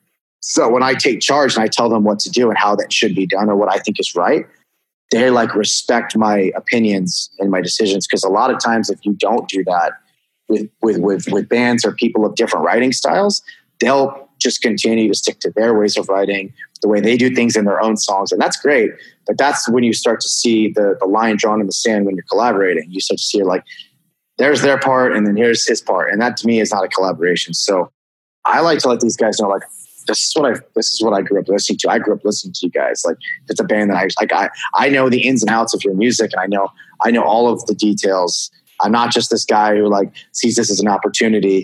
So when I take charge and I tell them what to do and how that should be done or what I think is right, they like respect my opinions and my decisions. Because a lot of times if you don't do that, With, with with with bands or people of different writing styles, they'll just continue to stick to their ways of writing, the way they do things in their own songs. And that's great. But that's when you start to see the, the line drawn in the sand when you're collaborating. You start to see like, there's their part and then here's his part. And that to me is not a collaboration. So I like to let these guys know, like, this is what I this is what I grew up listening to. I grew up listening to you guys. Like it's a band that I like I I know the ins and outs of your music, and I know I know all of the details. I'm not just this guy who like sees this as an opportunity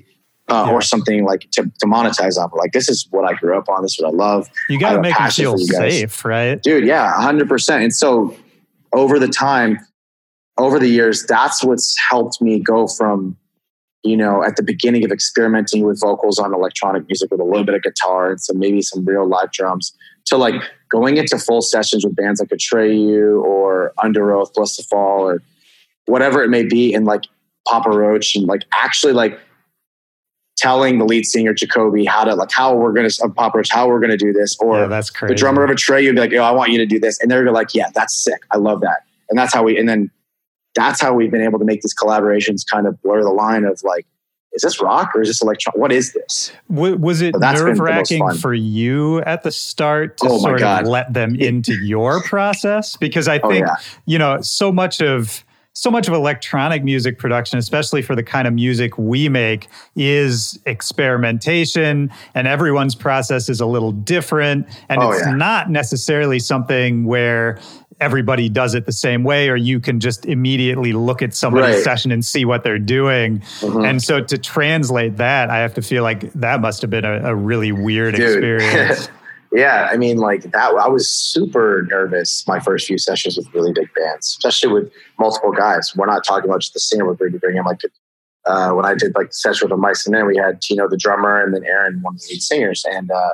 uh, yeah. or something like to, to monetize off. Like, this is what I grew up on. This is what I love. You got to make them feel safe, right? Dude, yeah, one hundred percent. And so over the time, over the years, that's what's helped me go from, you know, at the beginning of experimenting with vocals on electronic music with a little bit of guitar and some maybe some real live drums, to like going into full sessions with bands like Atreyu or Under Oath, Bless the Fall, or whatever it may be, and like Papa Roach, and like actually like telling the lead singer Jacoby how to like how we're gonna uh, Papa Roach how we're gonna do this, or yeah, that's crazy. The drummer of Atreyu would be like, "Yo, I want you to do this," and they're like, "Yeah, that's sick. I love that." And that's how we, and then that's how we've been able to make these collaborations kind of blur the line of like, is this rock or is this electronic? What is this? W- was it so nerve-wracking for you at the start to oh sort God. of let them into your process? Because I think, oh, yeah. you know, so much of so much of electronic music production, especially for the kind of music we make, is experimentation, and everyone's process is a little different. And oh, it's yeah. not necessarily something where everybody does it the same way, or you can just immediately look at somebody's right. session and see what they're doing. Mm-hmm. And so to translate that, I have to feel like that must have been a, a really weird Dude. experience. Yeah, I mean, like that, I was super nervous my first few sessions with really big bands, especially with multiple guys. We're not talking about just the singer. We're going to bring in like, uh, when I did like the session with Mike, and then we had Tino, the drummer, and then Aaron, one of the lead singers. And, uh,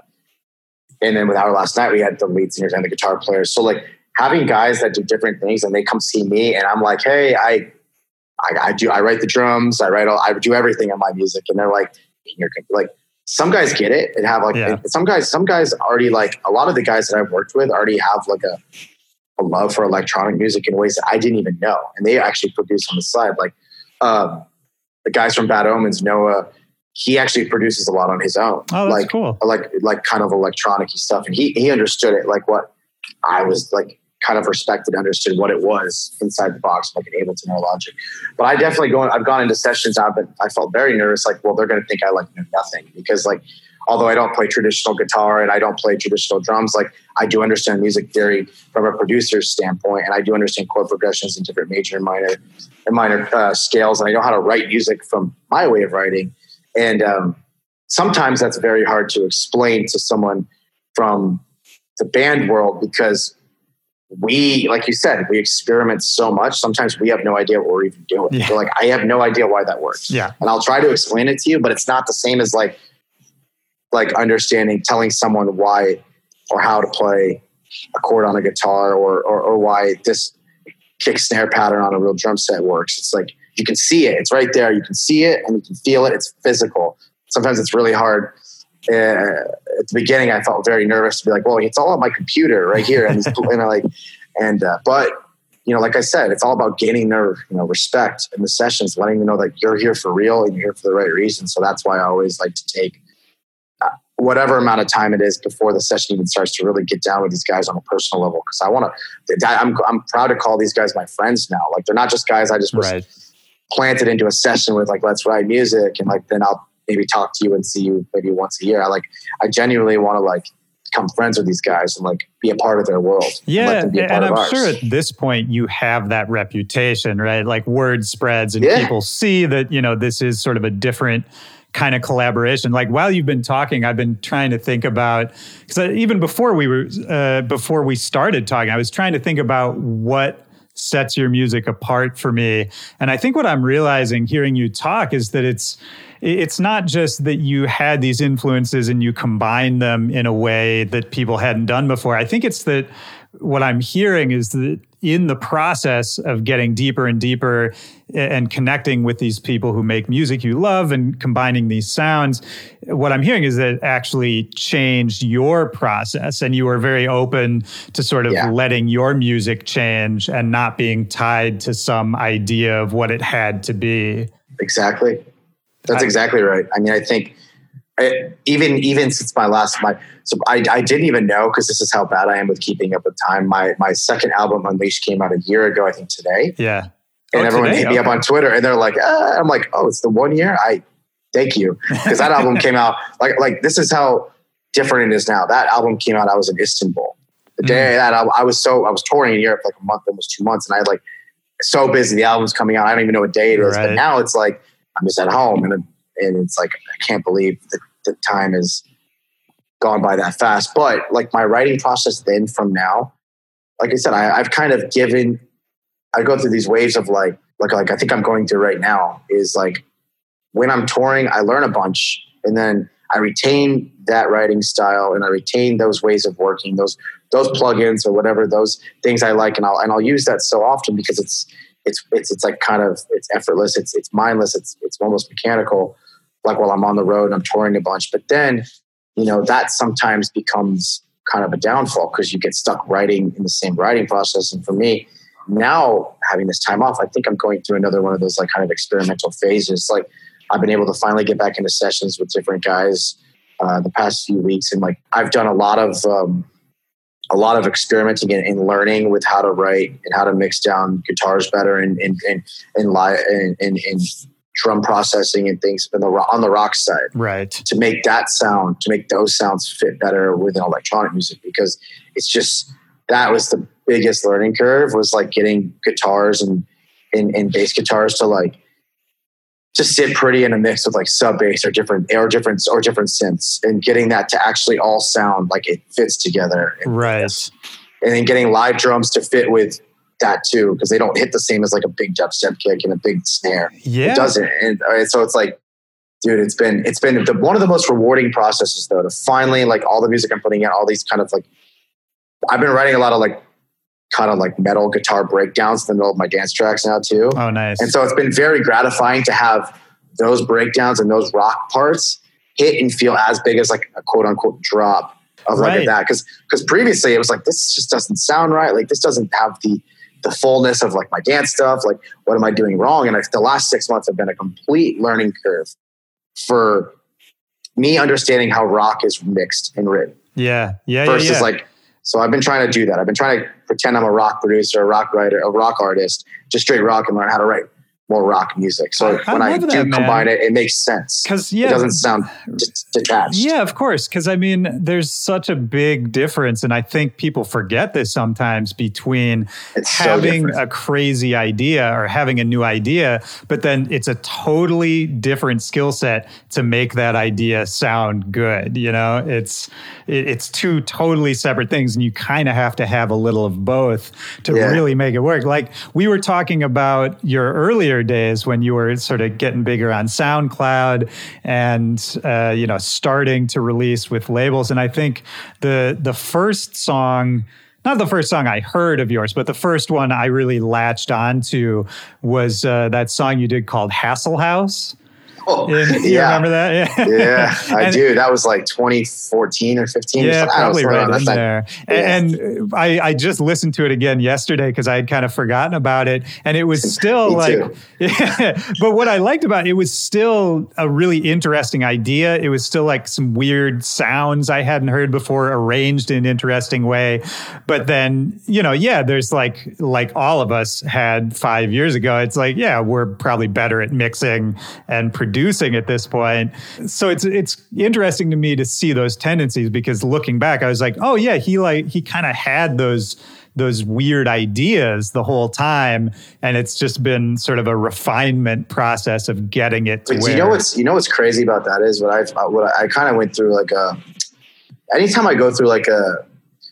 and then with Our Last Night, we had the lead singers and the guitar players. So like having guys that do different things, and they come see me, and I'm like, hey, I, I, I do, I write the drums, I write all, I do everything in my music. And they're like, you're like, some guys get it and have like, yeah. some guys, some guys already like, a lot of the guys that I've worked with already have like a, a love for electronic music in ways that I didn't even know. And they actually produce on the side. Like, um, the guys from Bad Omens, Noah, he actually produces a lot on his own. Oh, that's like, cool. Like, like kind of electronic stuff. And he, he understood it. Like what I was like, kind of respected, understood what it was inside the box, like an Ableton or Logic. But I definitely go, I've gone into sessions, I've been, I felt very nervous. Like, well, they're going to think I like know nothing, because like, although I don't play traditional guitar and I don't play traditional drums, like I do understand music theory from a producer's standpoint. And I do understand chord progressions in different major and minor and minor uh, scales. And I know how to write music from my way of writing. And um, sometimes that's very hard to explain to someone from the band world, because we, like you said, we experiment so much. Sometimes we have no idea what we're even doing. Yeah. So like, I have no idea why that works. Yeah. And I'll try to explain it to you, but it's not the same as like, like understanding, telling someone why or how to play a chord on a guitar, or, or, or why this kick snare pattern on a real drum set works. It's like, you can see it. It's right there. You can see it and you can feel it. It's physical. Sometimes it's really hard. Uh, at the beginning, I felt very nervous to be like, well, it's all on my computer right here. And, and I like, and, uh, but you know, like I said, it's all about gaining their, you know, respect in the sessions, letting them know that you're here for real and you're here for the right reason. So that's why I always like to take uh, whatever amount of time it is before the session even starts to really get down with these guys on a personal level. Cause I want to, I'm, I'm proud to call these guys my friends now. Like, they're not just guys I just was right. planted into a session with, like, let's write music. And like, then I'll maybe talk to you and see you maybe once a year. I like, I genuinely want to like become friends with these guys and like be a part of their world. Yeah. And, and I'm ours. sure at this point you have that reputation, right? Like word spreads and yeah. people see that, you know, this is sort of a different kind of collaboration. Like while you've been talking, I've been trying to think about, because even before we were, uh, before we started talking, I was trying to think about what sets your music apart for me. And I think what I'm realizing hearing you talk is that it's, it's not just that you had these influences and you combined them in a way that people hadn't done before. I think it's that what I'm hearing is that in the process of getting deeper and deeper and connecting with these people who make music you love and combining these sounds, what I'm hearing is that it actually changed your process, and you were very open to sort of yeah. letting your music change and not being tied to some idea of what it had to be. Exactly. That's I, exactly right. I mean, I think I, even even since my last, my so I, I didn't even know, because this is how bad I am with keeping up with time. My my second album, Unleashed, came out a year ago, I think today. Yeah. And oh, everyone today? hit me okay. up on Twitter, and they're like, ah. I'm like, oh, it's the one year? I thank you. Because that album came out, like, like this is how different it is now. That album came out, I was in Istanbul. The day mm. that album, I was so, I was touring in Europe for like a month, almost two months. And I had like, so busy. The album's coming out. I don't even know what day it is. Right. But now it's like, I'm just at home, and and it's like, I can't believe that the time has gone by that fast. But like my writing process then from now, like I said, I, I've kind of given, I go through these waves of like, like, like I think I'm going through right now is like when I'm touring, I learn a bunch and then I retain that writing style and I retain those ways of working, those, those plugins or whatever, those things I like. And I'll, and I'll use that so often because it's, it's, it's, it's like kind of, it's effortless. It's, it's mindless. It's, it's almost mechanical. Like while I'm on the road and I'm touring a bunch, but then, you know, that sometimes becomes kind of a downfall because you get stuck writing in the same writing process. And for me now having this time off, I think I'm going through another one of those like kind of experimental phases. Like I've been able to finally get back into sessions with different guys uh, the past few weeks. And like, I've done a lot of, um, a lot of experimenting and, and learning with how to write and how to mix down guitars better and, and, and, and live and, and, and drum processing and things on the, on the rock side, right? To make that sound, to make those sounds fit better within electronic music, because it's just, that was the biggest learning curve, was like getting guitars and, and, and bass guitars to like, to sit pretty in a mix with like sub bass or different, or different, or different synths, and getting that to actually all sound like it fits together. And, right. And then getting live drums to fit with that too, because they don't hit the same as like a big dubstep kick and a big snare. Yeah, it doesn't. And uh, so it's like, dude, it's been it's been the, one of the most rewarding processes though, to finally, like, all the music I'm putting out, all these kind of like, I've been writing a lot of like kind of like metal guitar breakdowns in the middle of my dance tracks now too. Oh, nice. And so it's been very gratifying to have those breakdowns and those rock parts hit and feel as big as like a quote unquote drop of right. like that. Because because previously it was like, this just doesn't sound right. Like this doesn't have the the fullness of like my dance stuff. Like, what am I doing wrong? And I, the last six months have been a complete learning curve for me understanding how rock is mixed and written. Yeah. Yeah. Versus yeah, yeah. like, so I've been trying to do that. I've been trying to pretend I'm a rock producer, a rock writer, a rock artist, just straight rock, and learn how to write more rock music. So I, when I I do that, combine it, it makes sense. Because yeah, it doesn't sound d- detached. Yeah, of course. Because I mean, there's such a big difference, and I think people forget this sometimes, between it's having so a crazy idea or having a new idea, but then it's a totally different skill set to make that idea sound good. You know, it's it, it's two totally separate things, and you kind of have to have a little of both to yeah. really make it work. Like we were talking about your earlier days when you were sort of getting bigger on SoundCloud and uh, you know, starting to release with labels. And I think the the first song, not the first song I heard of yours, but the first one I really latched onto was uh, that song you did called Hassle House. Oh, and, you yeah. remember that? Yeah, yeah I and, do. That was like twenty fourteen or fifteen. Yeah, or probably right in like, there. Yeah. And I, I just listened to it again yesterday because I had kind of forgotten about it. And it was still like, yeah, but what I liked about it, it was still a really interesting idea. It was still like some weird sounds I hadn't heard before, arranged in an interesting way. But then, you know, yeah, there's like, like all of us had five years ago, it's like, yeah, we're probably better at mixing and producing producing at this point. So it's it's interesting to me to see those tendencies, because looking back, I was like, oh yeah, he like he kind of had those those weird ideas the whole time, and it's just been sort of a refinement process of getting it to but where. You know what's you know what's crazy about that is what I've what I, I kind of went through like a. Anytime I go through like a,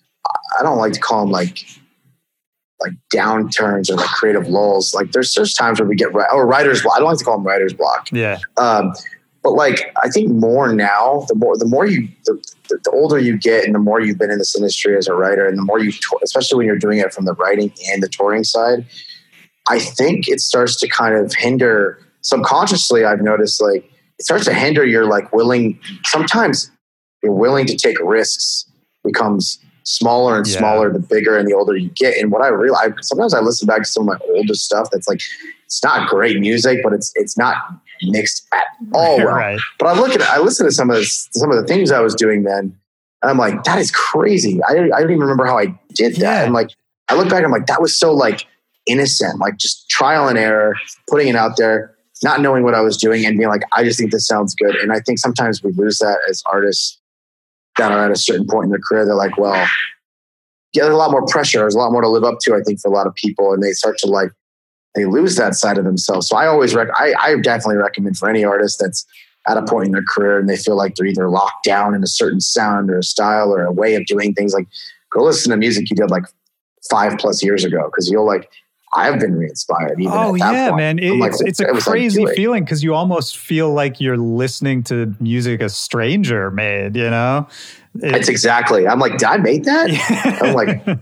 I don't like to call them like. like downturns or like creative lulls. Like there's there's times where we get or writer's block. I don't like to call them writer's block. Yeah. Um, but like I think more now, the more the more you the, the older you get, and the more you've been in this industry as a writer, and the more you, especially when you're doing it from the writing and the touring side, I think it starts to kind of hinder subconsciously. I've noticed like it starts to hinder your like willing. Sometimes you're willing to take risks becomes smaller and yeah. smaller the bigger and the older you get. And what I realize, sometimes I listen back to some of my oldest stuff that's like, it's not great music, but it's it's not mixed at all well. Right. But I look at it, I listen to some of this, some of the things I was doing then, and I'm like, that is crazy. I, I don't even remember how I did that. Yeah. And like, I look back and I'm like, that was so like innocent, like just trial and error, putting it out there, not knowing what I was doing and being like, I just think this sounds good. And I think sometimes we lose that as artists that are at a certain point in their career. They're like, well, yeah, there's a lot more pressure. There's a lot more to live up to, I think, for a lot of people. And they start to like, they lose that side of themselves. So I always, rec- I, I definitely recommend for any artist that's at a point in their career and they feel like they're either locked down in a certain sound or a style or a way of doing things, like go listen to music you did like five plus years ago. Cause you'll like, I've been re-inspired. Even oh at that yeah, point. man. It, like, it's, it's a crazy feeling because you almost feel like you're listening to music a stranger made, you know? It, it's exactly. I'm like, did I make that? Yeah. I'm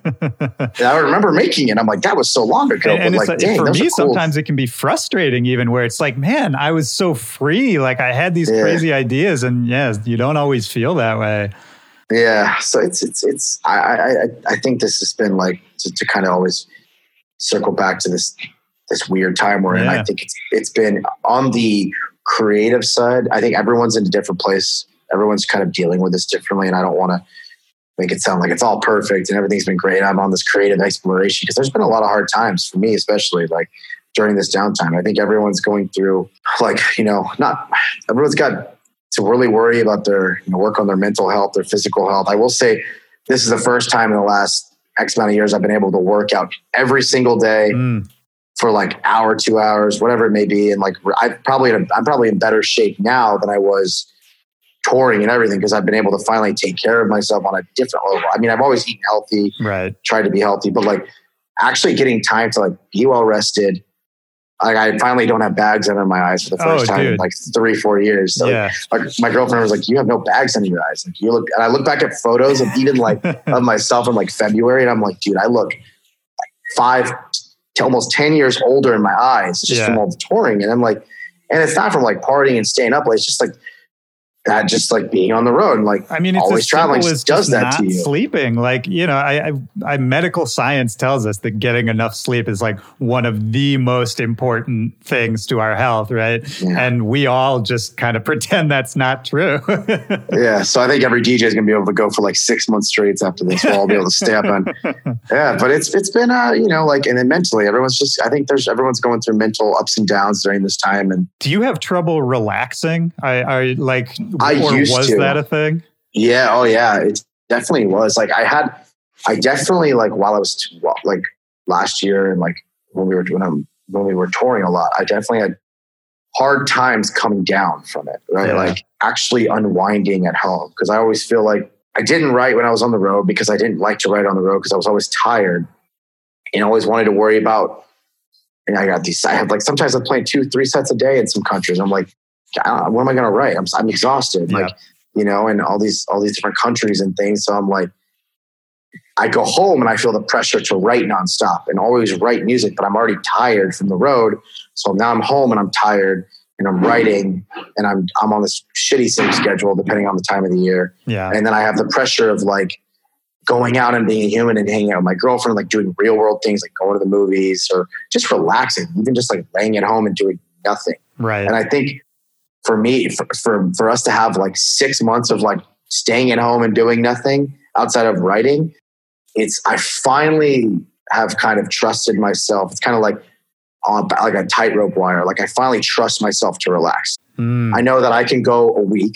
like, I remember making it. I'm like, that was so long ago. And, and but it's like, like, dang, for me, cool. sometimes it can be frustrating even where it's like, man, I was so free. Like I had these yeah. crazy ideas and yes, you don't always feel that way. Yeah. So it's, it's, it's, I, I, I think this has been like to, to kind of always circle back to this, this weird time we're yeah. in. I think it's, it's been on the creative side. I think everyone's in a different place. Everyone's kind of dealing with this differently. And I don't want to make it sound like it's all perfect and everything's been great. I'm on this creative exploration because there's been a lot of hard times for me, especially like during this downtime. I think everyone's going through like, you know, not everyone's got to really worry about their, you know, work on their mental health, their physical health. I will say this is the first time in the last X amount of years I've been able to work out every single day mm. for like hour, two hours, whatever it may be. And like, I probably, I'm probably in better shape now than I was touring and everything because I've been able to finally take care of myself on a different level. I mean, I've always eaten healthy, right? Tried to be healthy, but like actually getting time to like be well rested. Like I finally don't have bags under my eyes for the first oh, time dude. in like three, four years. So yeah. like, my girlfriend was like, "You have no bags under your eyes." Like you look, and I look back at photos of even like of myself in like February, and I'm like, dude, I look like five to almost ten years older in my eyes just yeah. from all the touring. And I'm like, and it's not from like partying and staying up late. It's just like that, just like being on the road and like I mean, it's always as traveling as does that not to you. Sleeping, like you know, I, I, I medical science tells us that getting enough sleep is like one of the most important things to our health, right? Yeah. And we all just kind of pretend that's not true. yeah, so I think every D J is gonna be able to go for like six months straight after this. We'll all be able to stay up on. Yeah, but it's it's been uh you know like and then mentally everyone's just I think there's everyone's going through mental ups and downs during this time. And do you have trouble relaxing? I, I like. I or used was to. that a thing? Yeah. Oh, yeah. It definitely was. Like I had, I definitely like while I was like last year and like when we were doing them, when we were touring a lot, I definitely had hard times coming down from it. Right, yeah. Like actually unwinding at home because I always feel like I didn't write when I was on the road because I didn't like to write on the road because I was always tired and always wanted to worry about. And I got these. I have like sometimes I'm playing two, three sets a day in some countries. I'm like. What am I going to write? I'm, I'm exhausted, yeah. like, you know, and all these, all these different countries and things. So I'm like, I go home and I feel the pressure to write nonstop and always write music, but I'm already tired from the road. So now I'm home and I'm tired and I'm writing and I'm, I'm on this shitty sleep schedule, depending on the time of the year. Yeah. And then I have the pressure of like going out and being a human and hanging out with my girlfriend, like doing real world things, like going to the movies or just relaxing, even just like laying at home and doing nothing. Right. And I think, For me, for, for for us to have like six months of like staying at home and doing nothing outside of writing, it's I finally have kind of trusted myself. It's kind of like on like a tightrope wire. Like I finally trust myself to relax. Mm. I know that I can go a week,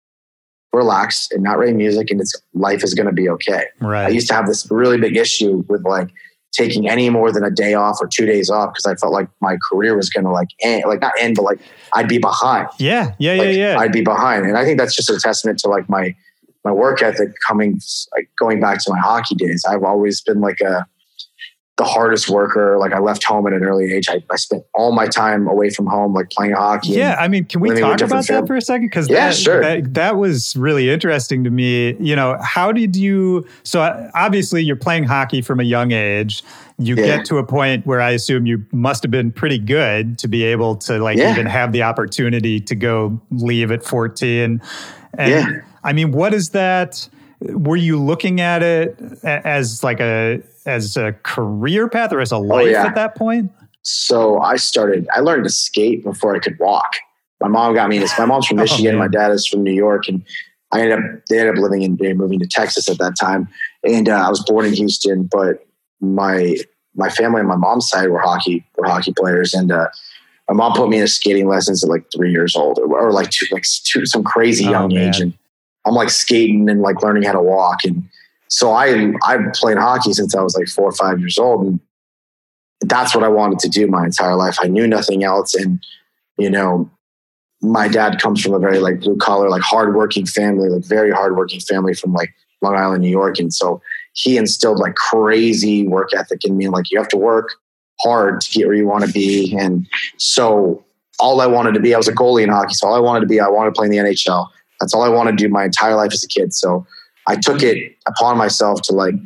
relax, and not write music, and it's life is going to be okay. Right. I used to have this really big issue with like taking any more than a day off or two days off because I felt like my career was going to like end, like not end, but like I'd be behind. Yeah, yeah, like, yeah, yeah. I'd be behind, and I think that's just a testament to like my my work ethic. Coming like going back to my hockey days, I've always been like a the hardest worker. Like I left home at an early age. I, I spent all my time away from home, like playing hockey. Yeah. I mean, can we talk about that for a second? Cause yeah, that, sure. that, that was really interesting to me. You know, how did you, so obviously you're playing hockey from a young age. You yeah. get to a point where I assume you must have been pretty good to be able to like yeah. even have the opportunity to go leave at fourteen. And yeah. I mean, what is that? Were you looking at it as like a, as a career path or as a life oh, yeah. at that point? So I started, I learned to skate before I could walk. My mom got me into, my mom's from Michigan. Oh, my dad is from New York. And I ended up, they ended up living in, moving to Texas at that time. And uh, I was born in Houston, but my, my family on my mom's side were hockey, were hockey players. And uh, my mom put me into skating lessons at like three years old or, or like two, like two, some crazy young oh, age. And I'm like skating and like learning how to walk. And so I, I've played hockey since I was like four or five years old. And that's what I wanted to do my entire life. I knew nothing else. And, you know, my dad comes from a very like blue collar, like hardworking family, like very hardworking family from like Long Island, New York. And so he instilled like crazy work ethic in me. Like you have to work hard to get where you want to be. And so all I wanted to be, I was a goalie in hockey. So all I wanted to be, I wanted to play in the N H L. That's all I wanted to do my entire life as a kid. So I took it upon myself to like,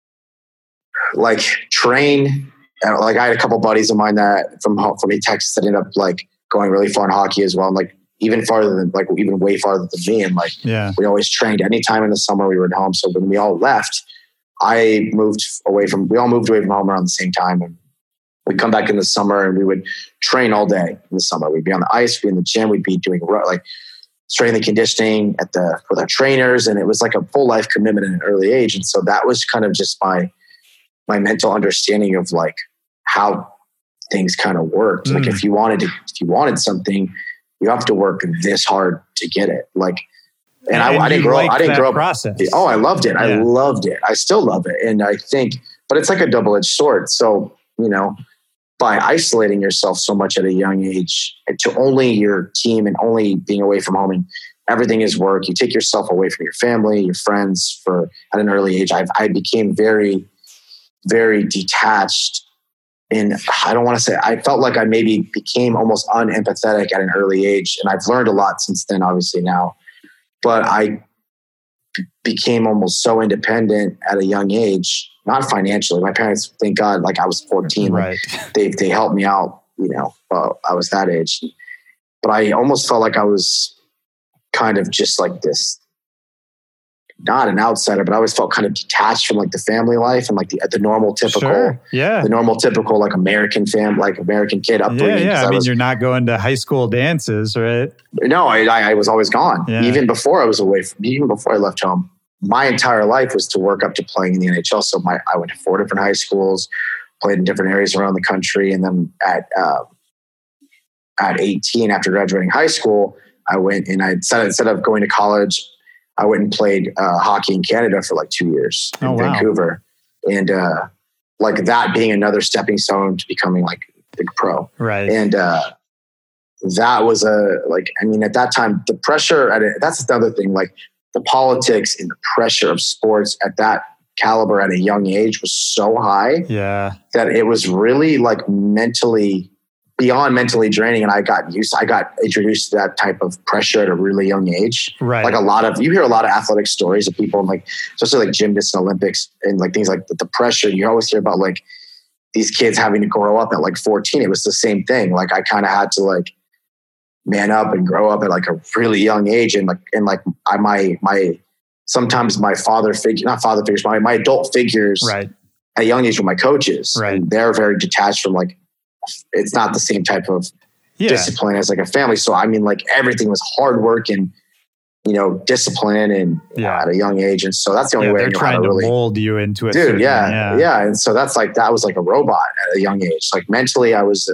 like train. Like I had a couple buddies of mine that from from Texas that ended up like going really far in hockey as well. And like even farther than like even way farther than me. And like, yeah. we always trained anytime in the summer we were at home. So when we all left, I moved away from, we all moved away from home around the same time. And we'd come back in the summer and we would train all day in the summer. We'd be on the ice, we'd be in the gym, we'd be doing like strength and conditioning at the, with our trainers. And it was like a full life commitment at an early age. And so that was kind of just my, my mental understanding of like how things kind of worked. Mm. Like if you wanted to, if you wanted something, you have to work this hard to get it. Like, and, and I, I didn't grow up, I didn't grow up. Process. Oh, I loved it. Yeah. I loved it. I still love it. And I think, but it's like a double-edged sword. So, you know, by isolating yourself so much at a young age to only your team and only being away from home and everything is work, you take yourself away from your family, your friends for at an early age. I, I became very, very detached. And I don't want to say, I felt like I maybe became almost unempathetic at an early age. And I've learned a lot since then, obviously now, but I b- became almost so independent at a young age, not financially. My parents, thank God, like I was fourteen, right. like they, they helped me out, you know, uh, I was that age, but I almost felt like I was kind of just like this, not an outsider, but I always felt kind of detached from like the family life and like the the normal typical, sure. yeah, the normal typical like American fam, like American kid upbringing. Yeah, yeah. I, I mean, was, you're not going to high school dances, right? No, I, I, I was always gone. Yeah. Even before I was away from, even before I left home, my entire life was to work up to playing in the N H L. So my, I went to four different high schools, played in different areas around the country, and then at uh, at eighteen, after graduating high school, I went and I instead instead of going to college, I went and played uh, hockey in Canada for like two years in oh, wow. Vancouver. And uh, like that being another stepping stone to becoming like a big pro. Right. And uh, that was a, like, I mean, at that time, the pressure, at it, that's another thing, like the politics and the pressure of sports at that caliber at a young age was so high yeah. that it was really like mentally beyond mentally draining. And I got used, I got introduced to that type of pressure at a really young age. Right. Like a lot of, you hear a lot of athletic stories of people and like, especially like gymnasts and Olympics and like things like the, the pressure. You always hear about like these kids having to grow up at like fourteen. It was the same thing. Like I kind of had to like man up and grow up at like a really young age. And like, and like I, my, my, sometimes my father figure, not father figures, my, my adult figures right. at a young age were my coaches. Right. And they're very detached from like, it's not the same type of yeah. discipline as like a family. So, I mean, like everything was hard work and, you know, discipline and you yeah. know, at a young age. And so that's the only yeah, way they're I know trying how to, to really mold you into a dude. certain, Yeah, yeah. Yeah. And so that's like, that was like a robot at a young age. Like mentally I was,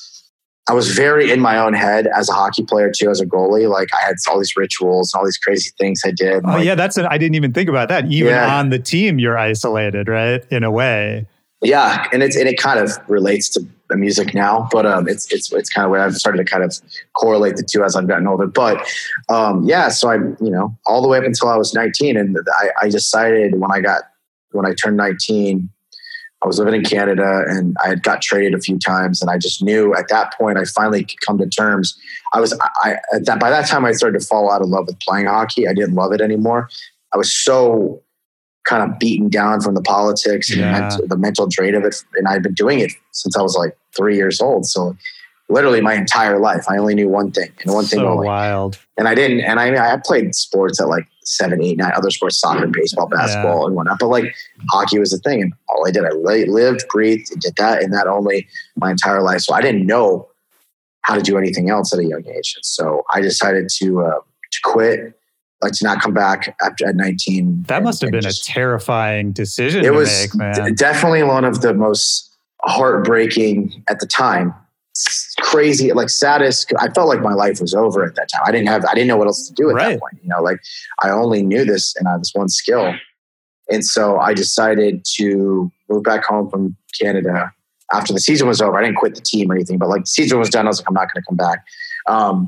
I was very in my own head as a hockey player too, as a goalie. Like I had all these rituals and all these crazy things I did. Oh like, yeah. That's an, I didn't even think about that. Even yeah. on the team, you're isolated, right? In a way. Yeah. And it's, and it kind of relates to the music now, but um, it's, it's, it's kind of where I've started to kind of correlate the two as I've gotten older. But um, yeah, so I, you know, all the way up until I was nineteen. And I, I decided when I got, when I turned nineteen, I was living in Canada and I had got traded a few times. And I just knew at that point, I finally could come to terms. I was, I, at that, by that time I started to fall out of love with playing hockey. I didn't love it anymore. I was so kind of beaten down from the politics and yeah. the, mental, the mental drain of it. And I've been doing it since I was like three years old. So literally my entire life, I only knew one thing and one so thing only. Wild. And I didn't, and I mean, I played sports at like seven, eight, nine, other sports, soccer, baseball, basketball yeah. and whatnot. But like hockey was the thing. And all I did, I lived, breathed, did that and that only my entire life. So I didn't know how to do anything else at a young age. And so I decided to, uh, to quit. Like to not come back after at nineteen. That and, must have been just, a terrifying decision. It to was make, man. D- definitely one of the most heartbreaking at the time. It's crazy, like saddest. I felt like my life was over at that time. I didn't have, I didn't know what else to do at right. that point. You know, like I only knew this and I had this one skill. And so I decided to move back home from Canada after the season was over. I didn't quit the team or anything, but like the season was done. I was like, I'm not going to come back. Um,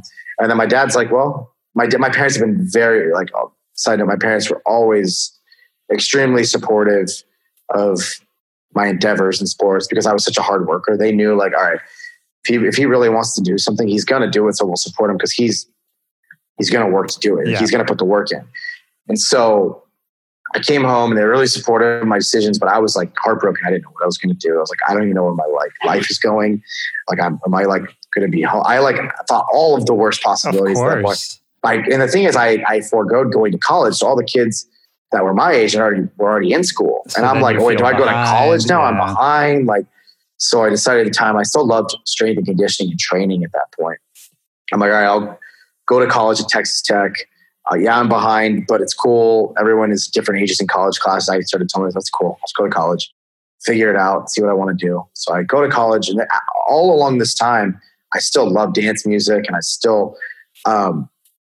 And then my dad's like, well, my my parents have been very like, oh, side note, my parents were always extremely supportive of my endeavors in sports because I was such a hard worker. They knew like, all right, if he, if he really wants to do something, he's going to do it. So we'll support him because he's, he's going to work to do it. Yeah. He's going to put the work in. And so I came home and they were really supportive of my decisions, but I was like heartbroken. I didn't know what I was going to do. I was like, I don't even know where my like life is going. Like, I'm, am I like going to be home? I like I thought all of the worst possibilities. Of at that point. Like, and the thing is, I I foregoed going to college. So all the kids that were my age and already were already in school, so and I'm like, wait, do I go to college now? Yeah. I'm behind. Like, so I decided at the time I still loved strength and conditioning and training at that point. I'm like, all right, I'll go to college at Texas Tech. Uh, yeah, I'm behind, but it's cool. Everyone is different ages in college classes. I started telling me that's cool. Let's go to college, figure it out, see what I want to do. So I go to college, and all along this time, I still love dance music, and I still. Um,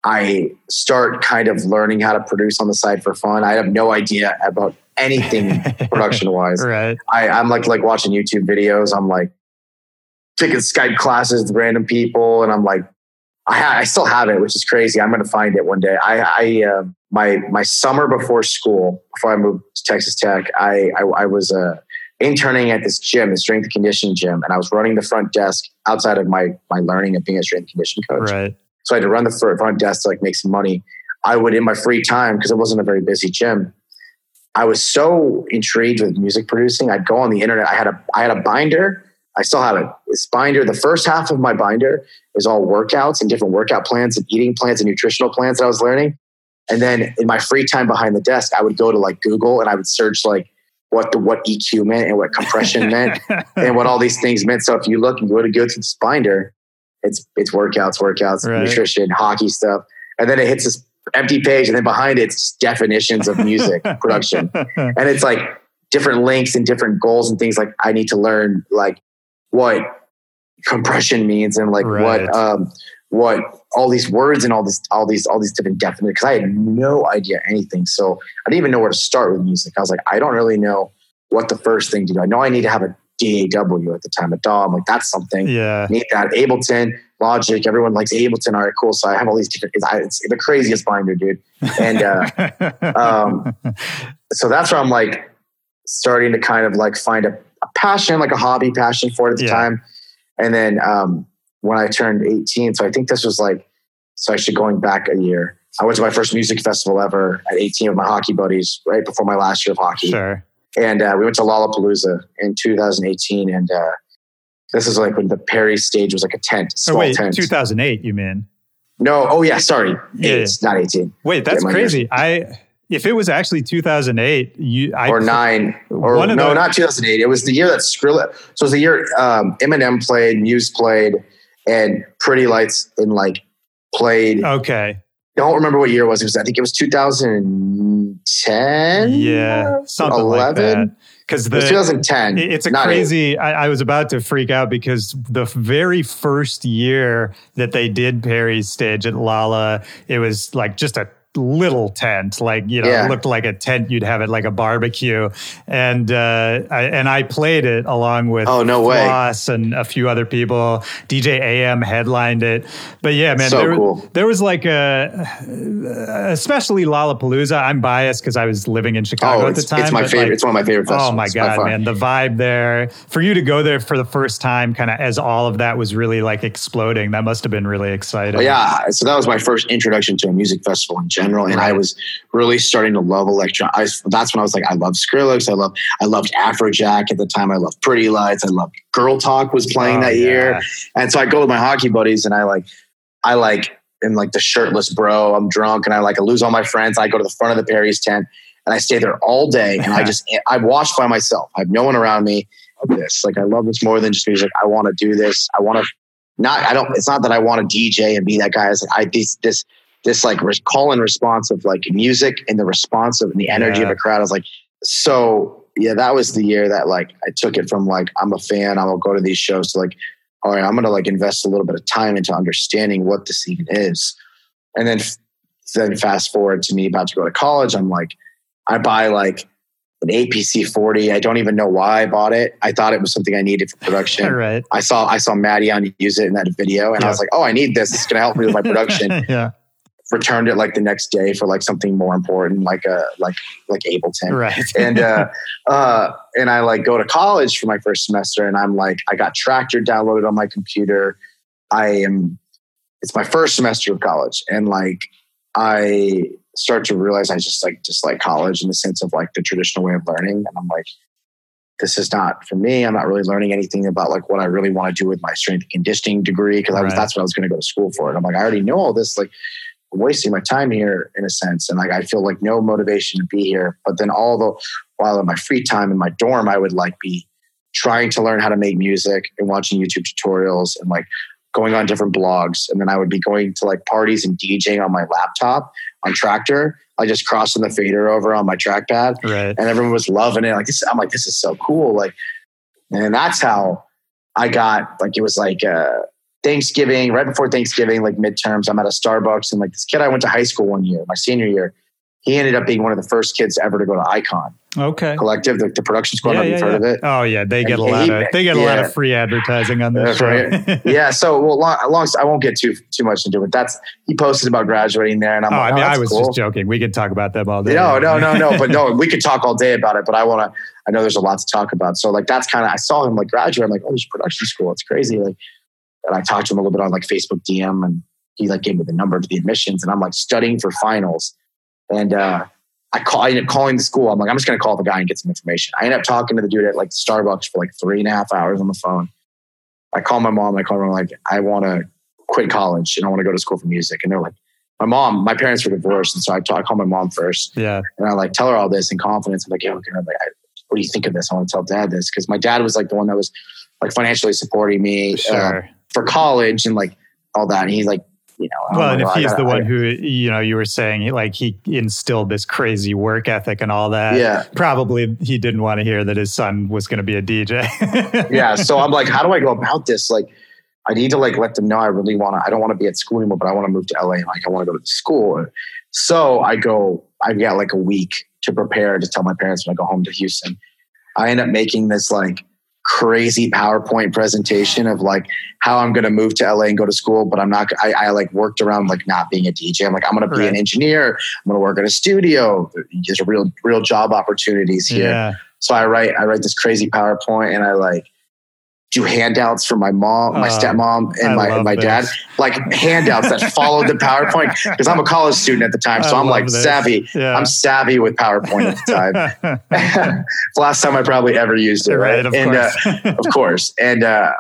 I start kind of learning how to produce on the side for fun. I have no idea about anything production wise. Right. I, I'm like, like watching YouTube videos. I'm like taking Skype classes with random people. And I'm like, I, ha- I still have it, which is crazy. I'm going to find it one day. I, I uh, my, my summer before school, before I moved to Texas Tech, I, I, I was uh, interning at this gym, the strength and conditioning gym. And I was running the front desk outside of my, my learning of being a strength and conditioning coach. Right. So I had to run the front desk to like make some money. I would, in my free time, because it wasn't a very busy gym, I was so intrigued with music producing. I'd go on the internet. I had a, I had a binder. I still have it. This binder, the first half of my binder is all workouts and different workout plans and eating plans and nutritional plans that I was learning. And then in my free time behind the desk, I would go to like Google and I would search like what the, what E Q meant and what compression meant and what all these things meant. So if you look and go to go through this binder, It's it's workouts, workouts, right. nutrition, hockey stuff. And then it hits this empty page. And then behind it, it's definitions of music production. And it's like different links and different goals and things like I need to learn like what compression means and like right. what um, what all these words and all this all these all these different definitions. Because I had no idea anything. So I didn't even know where to start with music. I was like, I don't really know what the first thing to do. I know I need to have a D A W at the time, a D A W. I'm like, that's something. Yeah. Need that. Ableton, Logic. Everyone likes Ableton. All right, cool. So I have all these different, it's, it's the craziest binder, dude. And uh, um, so that's where I'm like starting to kind of like find a, a passion, like a hobby passion for it at the yeah. time. And then um, when I turned eighteen, so I think this was like, so actually going back a year, I went to my first music festival ever at eighteen with my hockey buddies, right before my last year of hockey. Sure. And uh, we went to Lollapalooza in two thousand eighteen. And uh, this is like when the Perry stage was like a tent, a small oh, wait, tent. two thousand eight, you mean? No. Oh, yeah. Sorry. Yeah. It's not eighteen. Wait, that's crazy. I If it was actually two thousand eight, you I, or nine, or one of no, the, not two thousand eight. It was the year that Skrillex. So it was the year um, Eminem played, Muse played, and Pretty Lights and like played. Okay. Don't remember what year it was. It was I think it was two thousand ten. Yeah, something eleven. Like that. Because the it was twenty ten. It's a crazy. I, I was about to freak out because the very first year that they did Perry's stage at Lolla, it was like just a little tent, like, you know, yeah. it looked like a tent you'd have at like a barbecue. And uh, I, and I played it along with oh, no Floss way. and a few other people. D J A M headlined it. But yeah, man, so there, cool. there was like a, especially Lollapalooza. I'm biased because I was living in Chicago oh, at the time. It's my favorite. Like, like, it's one of my favorite festivals. Oh my God, man. The vibe there, for you to go there for the first time, kind of as all of that was really like exploding, that must have been really exciting. Well, yeah. So that was my first introduction to a music festival in general. And right. I was really starting to love electro. I, that's when I was like, I love Skrillex. I love, I loved Afrojack at the time. I loved Pretty Lights. I loved Girl Talk was playing oh, that yeah. year. And so I go with my hockey buddies and I like, I like, am like the shirtless bro. I'm drunk and I like, I lose all my friends. I go to the front of the Perry's tent and I stay there all day. And I just, I watch by myself. I have no one around me. I love this. Like, I love this more than just music. I want to do this. I want to not, I don't, it's not that I want to D J and be that guy. It's like, I, this, this, this like call and response of like music and the response of and the energy yeah. of a crowd. I was like, so yeah, that was the year that like, I took it from like, I'm a fan, I'll go to these shows to like, all right, I'm going to like invest a little bit of time into understanding what this even is. And then, then fast forward to me about to go to college. I'm like, I buy like an A P C forty. I don't even know why I bought it. I thought it was something I needed for production. Right. I saw I saw Maddie on use it in that video, and yeah. I was like, oh, I need this. It's going to help me with my production. yeah. Returned it like the next day for like something more important, like a like like Ableton. Right. and uh, uh, and I like go to college for my first semester, and I'm like, I got Tractor downloaded on my computer. I am. It's my first semester of college, and like I start to realize I just like just like college in the sense of like the traditional way of learning, and I'm like, this is not for me. I'm not really learning anything about like what I really want to do with my strength and conditioning degree, because I was right. that's what I was going to go to school for. And I'm like, I already know all this. Like, I'm wasting my time here in a sense. And like, I feel like no motivation to be here. But then all the while in my free time in my dorm, I would like be trying to learn how to make music and watching YouTube tutorials and like going on different blogs. And then I would be going to like parties and DJing on my laptop on Tractor. I just crossing the fader over on my trackpad, right. and everyone was loving it. Like this, I'm like, this is so cool. Like, and that's how I got like, it was like, uh, Thanksgiving, right before Thanksgiving, like midterms, I'm at a Starbucks, and like this kid I went to high school one year, my senior year, he ended up being one of the first kids ever to go to Icon okay. Collective, the, the production squad. Yeah, Have you yeah, heard yeah. of it? Oh yeah, they get And a lot he, of they get a yeah. lot of free advertising on this. That's right. yeah. So well, long, long, I won't get too too much into it. That's he posted about graduating there, and I'm oh, like, I mean, oh, I was cool. just joking. We could talk about them all day. No, no, no, no. But no, we could talk all day about it. But I want to. I know there's a lot to talk about. So like that's kind of I saw him like graduate. I'm like, oh, there's production school. It's crazy. Like. And I talked to him a little bit on like Facebook D M, and he like gave me the number to the admissions, and I'm like studying for finals. And uh, I call, I ended up calling the school. I'm like, I'm just going to call the guy and get some information. I ended up talking to the dude at like Starbucks for like three and a half hours on the phone. I call my mom. I call her. I'm like, I want to quit college and I want to go to school for music. And they're like, my mom, my parents were divorced. And so I, talk, I call my mom first. Yeah. And I like tell her all this in confidence. I'm like, yeah, okay. I'm like, I, what do you think of this? I want to tell dad this. Cause my dad was like the one that was like financially supporting me. Sure. Uh, for college and like all that. And he's like, you know, well, and if he's gotta, the one I, who, you know, you were saying like he instilled this crazy work ethic and all that. Yeah. Probably he didn't want to hear that his son was going to be a D J. yeah. So I'm like, how do I go about this? Like, I need to like let them know I really want to, I don't want to be at school anymore, but I want to move to L A. Like, I want to go to school. So I go, I've got like a week to prepare to tell my parents when I go home to Houston. I end up making this like crazy PowerPoint presentation of like how I'm going to move to L A and go to school, but I'm not, I, I like worked around like not being a D J. I'm like, I'm going to be right. an engineer. I'm going to work at a studio. There's real, real job opportunities here. Yeah. So I write, I write this crazy PowerPoint, and I like do handouts for my mom, my uh, stepmom, and I my and my this. dad, like handouts that followed the PowerPoint, because I'm a college student at the time. So I I'm like this. savvy. Yeah. I'm savvy with PowerPoint at the time. Last time I probably ever used it. Right. right of and course. uh, of course. And uh,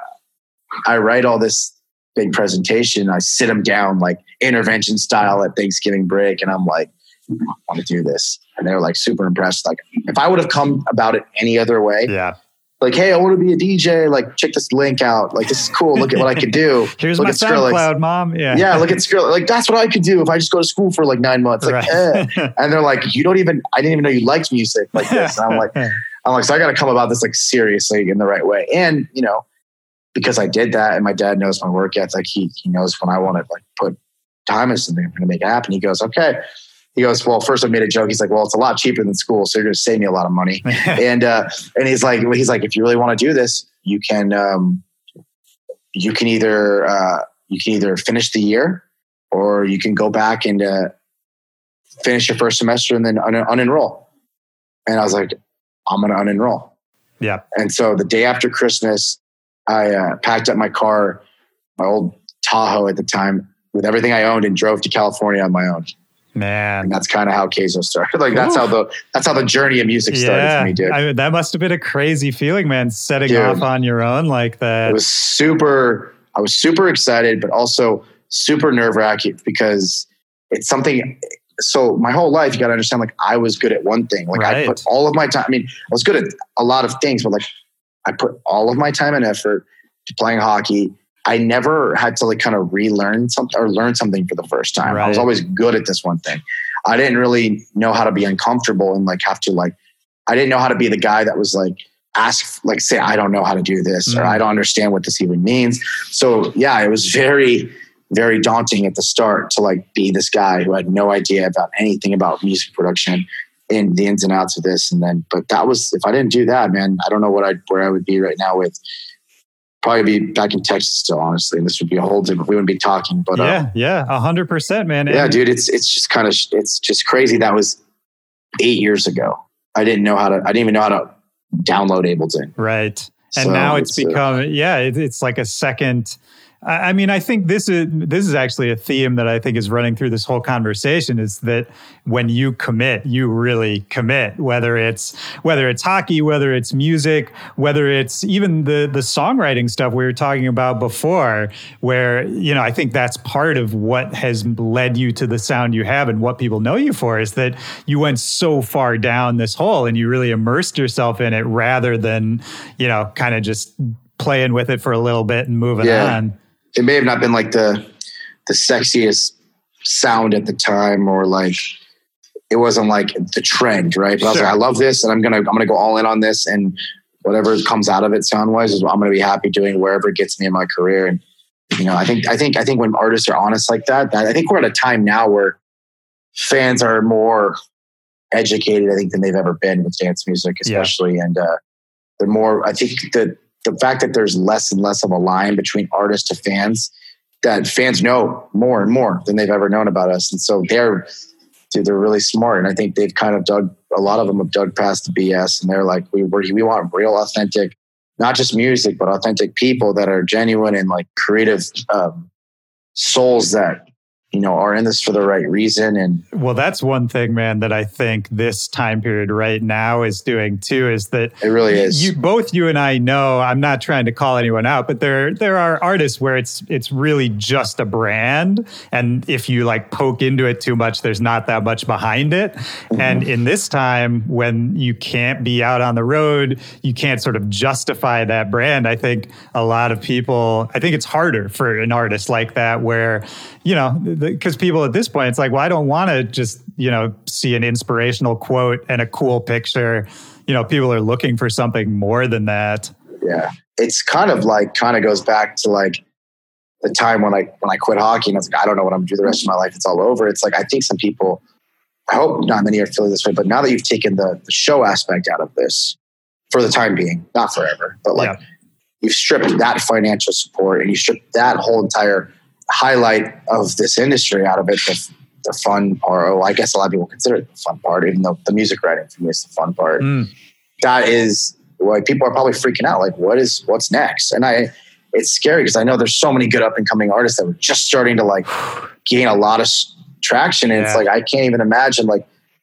I write all this big presentation. I sit them down like intervention style at Thanksgiving break. And I'm like, I want to do this. And they're like super impressed. Like if I would have come about it any other way, yeah. like, hey, I want to be a D J. Like, check this link out. Like, this is cool. Look at what I could do. Here's look my at Skrillex. SoundCloud, mom. Yeah, yeah. Look at Skrillex. Like, that's what I could do if I just go to school for like nine months. Like, right. eh. And they're like, you don't even. I didn't even know you liked music like this. And I'm like, I'm like, so I got to come about this like seriously in the right way. And you know, because I did that, and my dad knows my work ethic. He he knows when I want to like put time into something, I'm going to make it happen. He goes, okay. He goes, well, first I made a joke. He's like, well, it's a lot cheaper than school, so you're going to save me a lot of money. and uh, and he's like, he's like, if you really want to do this, you can um, you can either uh, you can either finish the year, or you can go back and uh, finish your first semester and then un- unenroll. And I was like, I'm going to unenroll. Yeah. And so the day after Christmas, I uh, packed up my car, my old Tahoe at the time, with everything I owned, and drove to California on my own. Man, and that's kind of how Kayzo started. Like that's Ooh. how the that's how the journey of music started yeah. for me, dude. I mean, that must have been a crazy feeling, man. Setting dude, off on your own like that. It was super. I was super excited, but also super nerve wracking, because it's something. So my whole life, you got to understand. Like I was good at one thing. Like right. I put all of my time. I mean, I was good at a lot of things, but like I put all of my time and effort to playing hockey. I never had to like kind of relearn something or learn something for the first time. Right. I was always good at this one thing. I didn't really know how to be uncomfortable and like have to like, I didn't know how to be the guy that was like, ask, like say, I don't know how to do this, mm. or I don't understand what this even means. So yeah, it was very, very daunting at the start to like be this guy who had no idea about anything about music production. in the ins and outs of this. And then, but that was, if I didn't do that, man, I don't know what I, where I would be right now with, probably be back in Texas still, honestly. And this would be a whole different, we wouldn't be talking, but yeah, um, yeah, a hundred percent, man. Yeah, and, dude, it's, it's just kind of, it's just crazy. That was eight years ago. I didn't know how to, I didn't even know how to download Ableton. Right. And so now it's, it's become, uh, yeah, it, it's like a second. I mean, I think this is this is actually a theme that I think is running through this whole conversation, is that when you commit, you really commit, whether it's whether it's hockey, whether it's music, whether it's even the the songwriting stuff we were talking about before, where, you know, I think that's part of what has led you to the sound you have and what people know you for, is that you went so far down this hole and you really immersed yourself in it rather than, you know, kind of just playing with it for a little bit and moving yeah. on. It may have not been like the the sexiest sound at the time, or like it wasn't like the trend, right? But I was Sure. like, I love this, and I'm gonna I'm gonna go all in on this, and whatever comes out of it sound wise is what I'm gonna be happy doing wherever it gets me in my career. And you know, I think I think I think when artists are honest like that, that I think we're at a time now where fans are more educated, I think, than they've ever been with dance music, especially, yeah. and uh, they're more. I think that. The fact that there's less and less of a line between artists to fans, that fans know more and more than they've ever known about us. And so they're, dude, they're really smart. And I think they've kind of dug, a lot of them have dug past the B S, and they're like, we we want real authentic, not just music, but authentic people that are genuine and like creative um, souls that, you know, are in this for the right reason. And well, that's one thing, man, that I think this time period right now is doing too, is that it really is. You, both you and I know, I'm not trying to call anyone out, but there there are artists where it's it's really just a brand. And if you like poke into it too much, there's not that much behind it. Mm-hmm. And in this time when you can't be out on the road, you can't sort of justify that brand. I think a lot of people, I think it's harder for an artist like that where, you know, because people at this point, it's like, well, I don't want to just, you know, see an inspirational quote and a cool picture. You know, people are looking for something more than that. Yeah. It's kind of like, kind of goes back to like the time when I, when I quit hockey and I was like, I don't know what I'm going to do the rest of my life. It's all over. It's like, I think some people, I hope not many are feeling this way, but now that you've taken the, the show aspect out of this for the time being, not forever, but like yeah. you've stripped that financial support and you stripped that whole entire highlight of this industry out of it, the, the fun, or oh, I guess a lot of people consider it the fun part, even though the music writing for me is the fun part. Mm. That is why people are probably freaking out. Like, what is, what's next? And I, it's scary because I know there's so many good up and coming artists that were just starting to like gain a lot of traction. And yeah. it's like, I can't even imagine, like,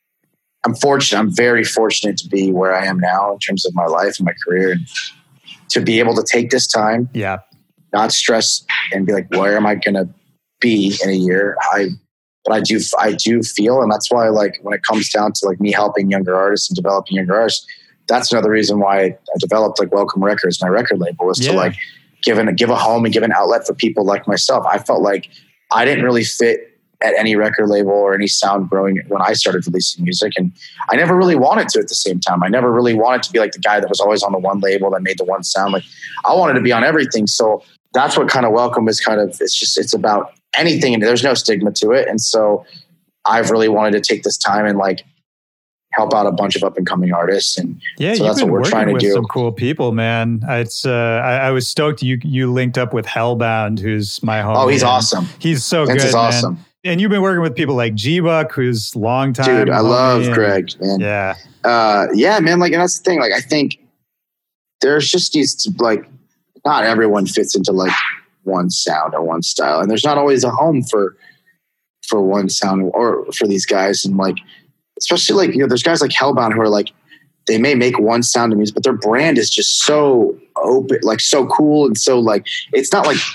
I'm fortunate. I'm very fortunate to be where I am now in terms of my life and my career, and to be able to take this time. Yeah. Not stress and be like, where am I going to be in a year? I, but I do, I do feel, and that's why, like, when it comes down to like me helping younger artists and developing younger artists, that's another reason why I developed like Welcome Records, my record label, was yeah. to like give an, give a home and give an outlet for people like myself. I felt like I didn't really fit at any record label or any sound growing when I started releasing music. And I never really wanted to at the same time. I never really wanted to be like the guy that was always on the one label that made the one sound. Like, I wanted to be on everything. So that's what kind of Welcome is kind of, it's just, it's about anything. And there's no stigma to it. And so I've really wanted to take this time and like help out a bunch of up and coming artists. And yeah, so you've that's been what we're working trying to with do. Some cool people, man. It's, uh, I, I was stoked you, you linked up with Hellbound, who's my homie. Oh, he's man. awesome. He's so Vince good, is awesome. Man. And you've been working with people like G-Buck, who's long time. Dude, I love and, Greg, man. Yeah. Uh, yeah, man. Like, and that's the thing. Like, I think there's just these, like, not everyone fits into like one sound or one style. And there's not always a home for, for one sound or for these guys. And like, especially like, you know, there's guys like Hellbound who are like, they may make one sound of music, but their brand is just so open, like so cool. And so like, it's not like,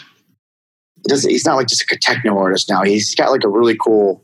It doesn't, he's not like just like a techno artist now. He's got like a really cool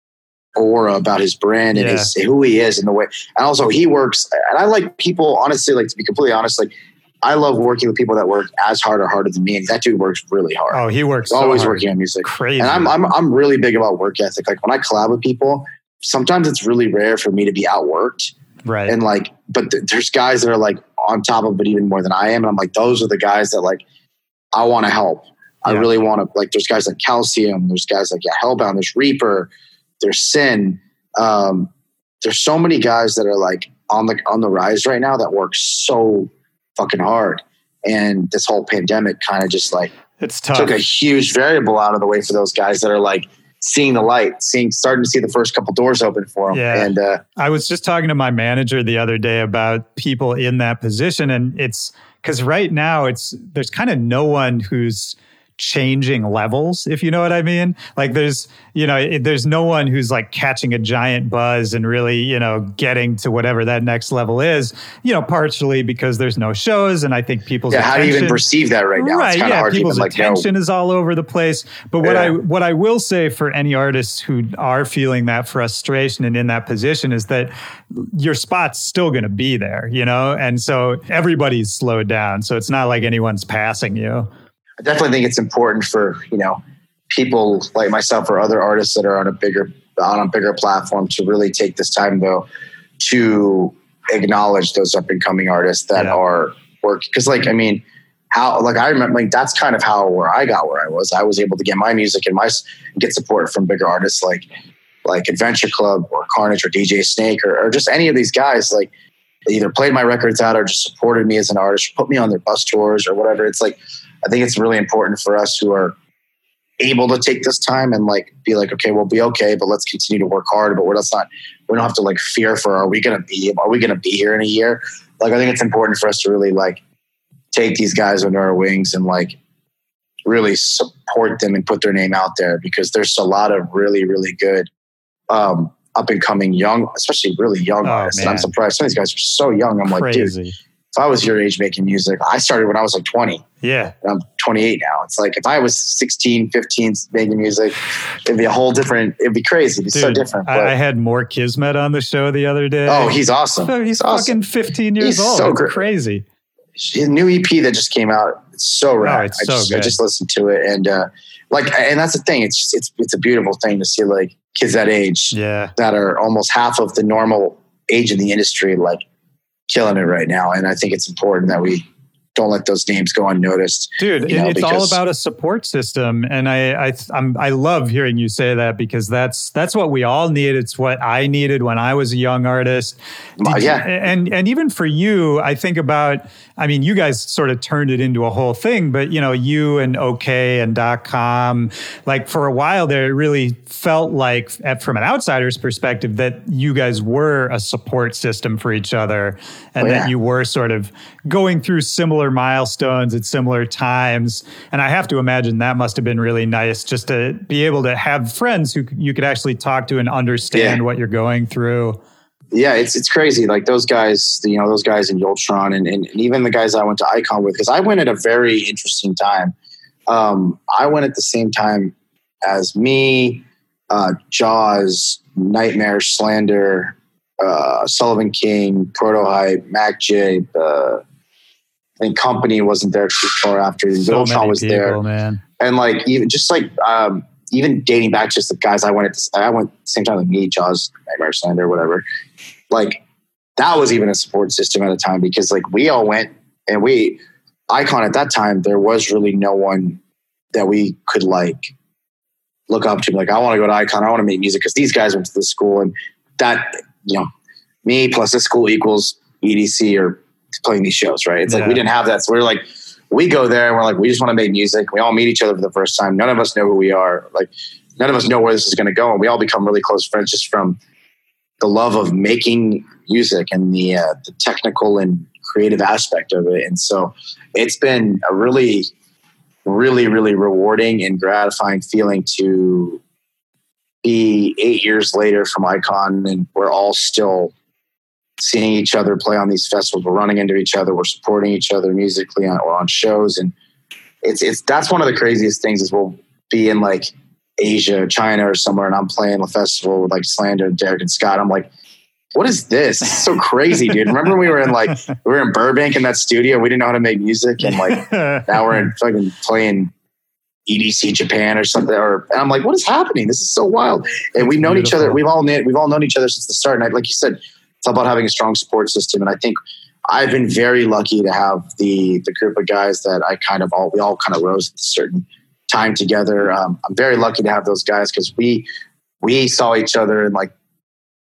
aura about his brand and yeah. his, who he is and the way. And also he works. And I like people, honestly, like to be completely honest, like I love working with people that work as hard or harder than me. And that dude works really hard. Oh, he works He's always so hard. working on music. Crazy. And I'm, I'm, I'm really big about work ethic. Like when I collab with people, sometimes it's really rare for me to be outworked. Right. And like, but th- there's guys that are like on top of it even more than I am. And I'm like, those are the guys that like, I want to help. I yeah. really want to, like, there's guys like Calcium, there's guys like yeah, Hellbound, there's Reaper, there's Sin. Um, there's so many guys that are like on the on the rise right now that work so fucking hard. And this whole pandemic kind of just like it's tough. Took a huge variable out of the way for those guys that are like seeing the light, seeing starting to see the first couple doors open for them. Yeah. And uh, I was just talking to my manager the other day about people in that position, and it's because right now it's there's kind of no one who's changing levels, if you know what I mean. Like there's, you know, it, there's no one who's like catching a giant buzz and really, you know, getting to whatever that next level is, you know, partially because there's no shows. And I think people's yeah, attention, how do you even perceive that right now? Right, it's kind of yeah, hard to people's even like attention know. is all over the place. But what Yeah. I what I will say for any artists who are feeling that frustration and in that position is that your spot's still going to be there, you know? And so everybody's slowed down. So it's not like anyone's passing you. I definitely think it's important for, you know, people like myself or other artists that are on a bigger on a bigger platform to really take this time though to acknowledge those up and coming artists that Yeah. are working. Cause like, I mean, how, like I remember like that's kind of how, where I got where I was, I was able to get my music and my, get support from bigger artists like, like Adventure Club or Carnage or D J Snake or, or just any of these guys. Like they either played my records out or just supported me as an artist, or put me on their bus tours or whatever. It's like, I think it's really important for us who are able to take this time and like be like, okay, we'll be okay, but let's continue to work hard. But we're let's not, we don't have to like fear for, are we going to be, are we going to be here in a year? Like, I think it's important for us to really like take these guys under our wings and like really support them and put their name out there, because there's a lot of really, really good, um, up and coming young, especially really young Oh, artists. And I'm man. surprised some of these guys are so young. I'm like, Crazy. dude, if I was your age making music, I started when I was like twenty. Yeah. I'm twenty-eight now. It's like if I was sixteen, fifteen making music, it'd be a whole different, it'd be crazy. It'd be Dude, so different. I, But, I had more Kismet on the show the other day. oh, he's awesome. So he's He's fucking awesome. fifteen years He's old. so It's great. crazy. His new E P that just came out, it's so rad. it's I so just, I good. just listened to it, and uh, like, and that's the thing. It's just, it's it's a beautiful thing to see like kids that age Yeah. that are almost half of the normal age in the industry, like killing it right now. And I think it's important that we don't let those names go unnoticed. Dude, you know, it's all because- about a support system, and I I I'm, I love hearing you say that, because that's that's what we all need. It's what I needed when I was a young artist. Uh, Did yeah. you- and and even for you, I think about. I mean, you guys sort of turned it into a whole thing, but you know, you and OK and .com, like for a while there, it really felt like, at, from an outsider's perspective, that you guys were a support system for each other, and Oh, yeah. that you were sort of going through similar milestones at similar times. And I have to imagine that must have been really nice, just to be able to have friends who you could actually talk to and understand Yeah. what you're going through. Yeah, it's it's crazy. Like those guys, you know, those guys in Yultron and, and, and even the guys I went to Icon with, because I went at a very interesting time. Um, I went at the same time as me, uh, Jaws, Nightmare, Slander, uh, Sullivan King, Protohype, Mac J. Uh, I think Company wasn't there too far after. So Yultron many was people, there. man. And like even just like um, even dating back to just the guys I went at the, I went at the same time with me, Jaws, Nightmare, Slander, whatever. Like that was even a support system at a time, because like we all went and we Icon at that time, there was really no one that we could like look up to. Like, I want to go to Icon. I want to make music because these guys went to this school, and that, you know, me plus this school equals E D C or playing these shows, right? It's Yeah. like we didn't have that. So we're like, we go there and we're like, we just want to make music. We all meet each other for the first time. None of us know who we are. Like, none of us know where this is going to go. And we all become really close friends just from the love of making music and the, uh, the technical and creative aspect of it. And so it's been a really, really, really rewarding and gratifying feeling to be eight years later from Icon, and we're all still seeing each other play on these festivals. We're running into each other. We're supporting each other musically on, or on shows. And it's, it's, that's one of the craziest things is we'll be in like Asia, China or somewhere, and I'm playing a festival with like Slander, Derek and Scott. I'm like, what is this? It's so crazy, dude. Remember when we were in like, we were in Burbank in that studio. We didn't know how to make music. And like, now we're in fucking playing E D C Japan or something. Or, and I'm like, what is happening? This is so wild. And we've known beautiful. each other. We've all, we've all known each other since the start. And I, like you said, it's all about having a strong support system. And I think I've been very lucky to have the, the group of guys that I kind of all, we all kind of rose at a certain time together. Um, I'm very lucky to have those guys because we, we saw each other in like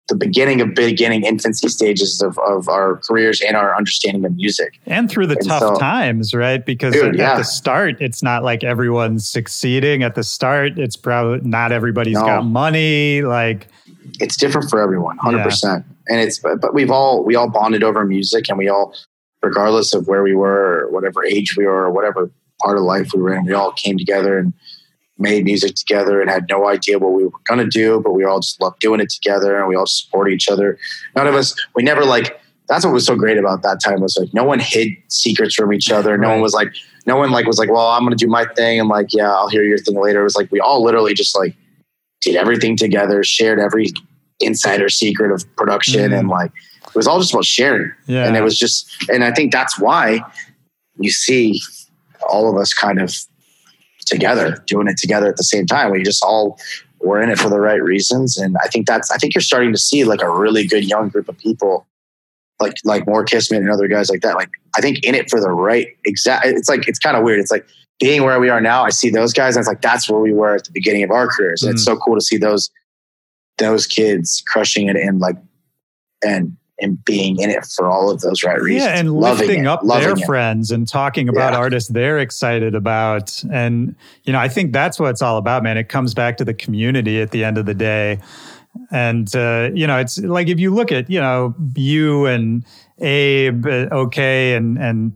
the beginning of beginning infancy stages of, of our careers and our understanding of music. And through the and tough so, times, right? Because dude, at, yeah. at the start, it's not like everyone's succeeding. At the start, it's probably not everybody's no. got money. Like it's different for everyone, one hundred percent. Yeah. And it's, but we've all, we all bonded over music, and we all, regardless of where we were, or whatever age we were, or whatever part of life we were in, we all came together and made music together and had no idea what we were going to do, but we all just loved doing it together, and we all support each other. None of us, we never like, that's what was so great about that time, was like, no one hid secrets from each other. No right. one was like, no one like was like, well, I'm going to do my thing. And like, yeah, I'll hear your thing later. It was like, we all literally just like did everything together, shared every insider secret of production. Mm. And like, it was all just about sharing. Yeah. And it was just, and I think that's why you see all of us kind of together, doing it together at the same time. We just all were in it for the right reasons. And I think that's, I think you're starting to see like a really good young group of people, like, like more Kismet and other guys like that. Like, I think in it for the right exact, it's like, it's kind of weird. It's like being where we are now. I see those guys and it's like, that's where we were at the beginning of our careers. And mm. it's so cool to see those, those kids crushing it and like, and, and being in it for all of those right reasons. Yeah, and loving lifting it, up loving their it. friends and talking about yeah. artists they're excited about. And, you know, I think that's what it's all about, man. It comes back to the community at the end of the day. And, uh, you know, it's like if you look at, you know, you and Abe, uh, OK, and, and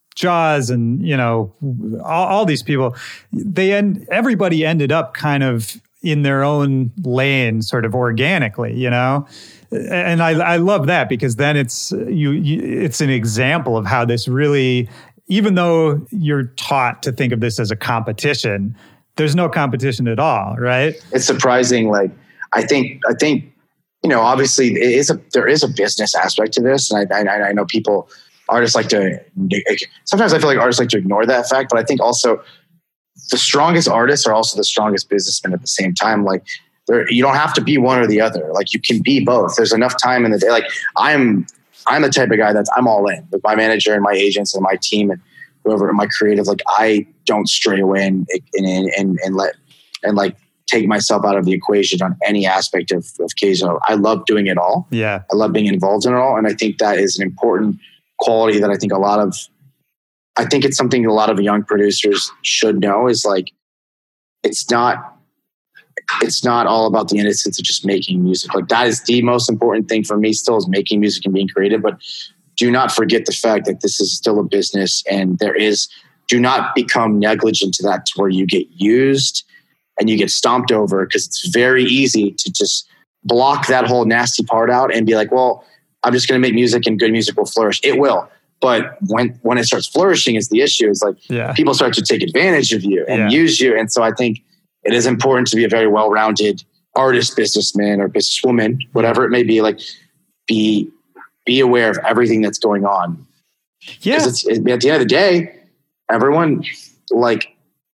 Jaws and, you know, all, all these people, they end, everybody ended up kind of in their own lane, sort of organically, you know? And I, I love that because then it's you, you. It's an example of how this really, even though you're taught to think of this as a competition, there's no competition at all, right? It's surprising. Like I think, I think, you know, obviously it is a there is a business aspect to this, and I, I, I know people, artists like to. Sometimes I feel like artists like to ignore that fact, but I think also the strongest artists are also the strongest businessmen at the same time. Like. There, you don't have to be one or the other. Like you can be both. There's enough time in the day. Like I'm, I'm the type of guy that's I'm all in with my manager and my agents and my team and whoever my creative. Like I don't stray away and and and, and let and like take myself out of the equation on any aspect of of Kayzo. I love doing it all. Yeah, I love being involved in it all, and I think that is an important quality that I think a lot of. I think it's something a lot of young producers should know is like, it's not. It's not all about the innocence of just making music. Like that is the most important thing for me still is making music and being creative. But do not forget the fact that this is still a business and there is, do not become negligent to that to where you get used and you get stomped over because it's very easy to just block that whole nasty part out and be like, well, I'm just going to make music and good music will flourish. It will. But when, when it starts flourishing is the issue. Is like yeah. people start to take advantage of you and yeah. use you. And so I think, it is important to be a very well-rounded artist, businessman, or businesswoman, whatever it may be. Like, be be aware of everything that's going on. Yeah. It's, at the end of the day, everyone like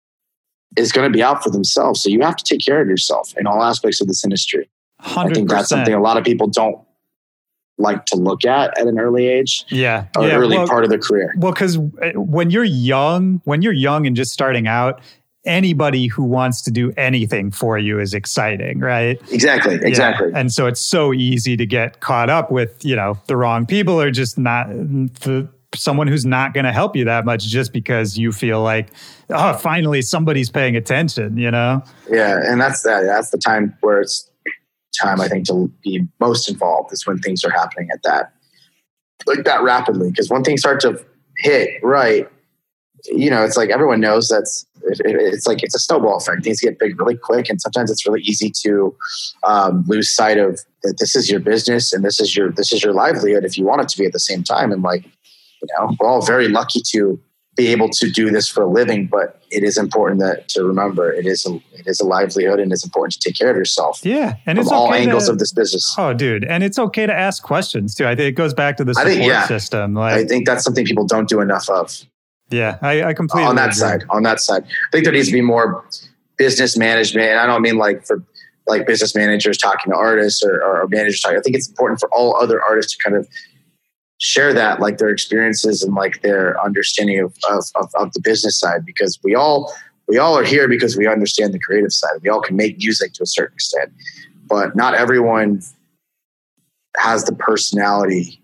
is going to be out for themselves. So you have to take care of yourself in all aspects of this industry. one hundred percent. I think that's something a lot of people don't like to look at at an early age. Yeah. Or yeah. early well, part of their career. Well, because when you're young, when you're young and just starting out, anybody who wants to do anything for you is exciting, right? Exactly, exactly. Yeah. And so it's so easy to get caught up with, you know, the wrong people or just not the, someone who's not going to help you that much just because you feel like, oh, finally somebody's paying attention, you know? Yeah, and that's that. That's the time where it's time, I think, to be most involved is when things are happening at that, like that rapidly. Because when things start to hit right, you know, it's like everyone knows that's it's like it's a snowball effect. Things get big really quick, and sometimes it's really easy to um, lose sight of that. This is your business, and this is your this is your livelihood. If you want it to be at the same time, and like you know, we're all very lucky to be able to do this for a living. But it is important that to remember it is a it is a livelihood, and it's important to take care of yourself. Yeah, and from it's all okay angles to, of this business. Oh, dude, and it's okay to ask questions too. I think it goes back to the support I think, yeah, system. Like, I think that's something people don't do enough of. Yeah, I, I completely on that agree. side. On that side, I think there needs to be more business management. And I don't mean like for like business managers talking to artists or, or managers talking. I think it's important for all other artists to kind of share that, like their experiences and like their understanding of of, of, of the business side, because we all we all are here because we understand the creative side. We all can make music to a certain extent, but not everyone has the personality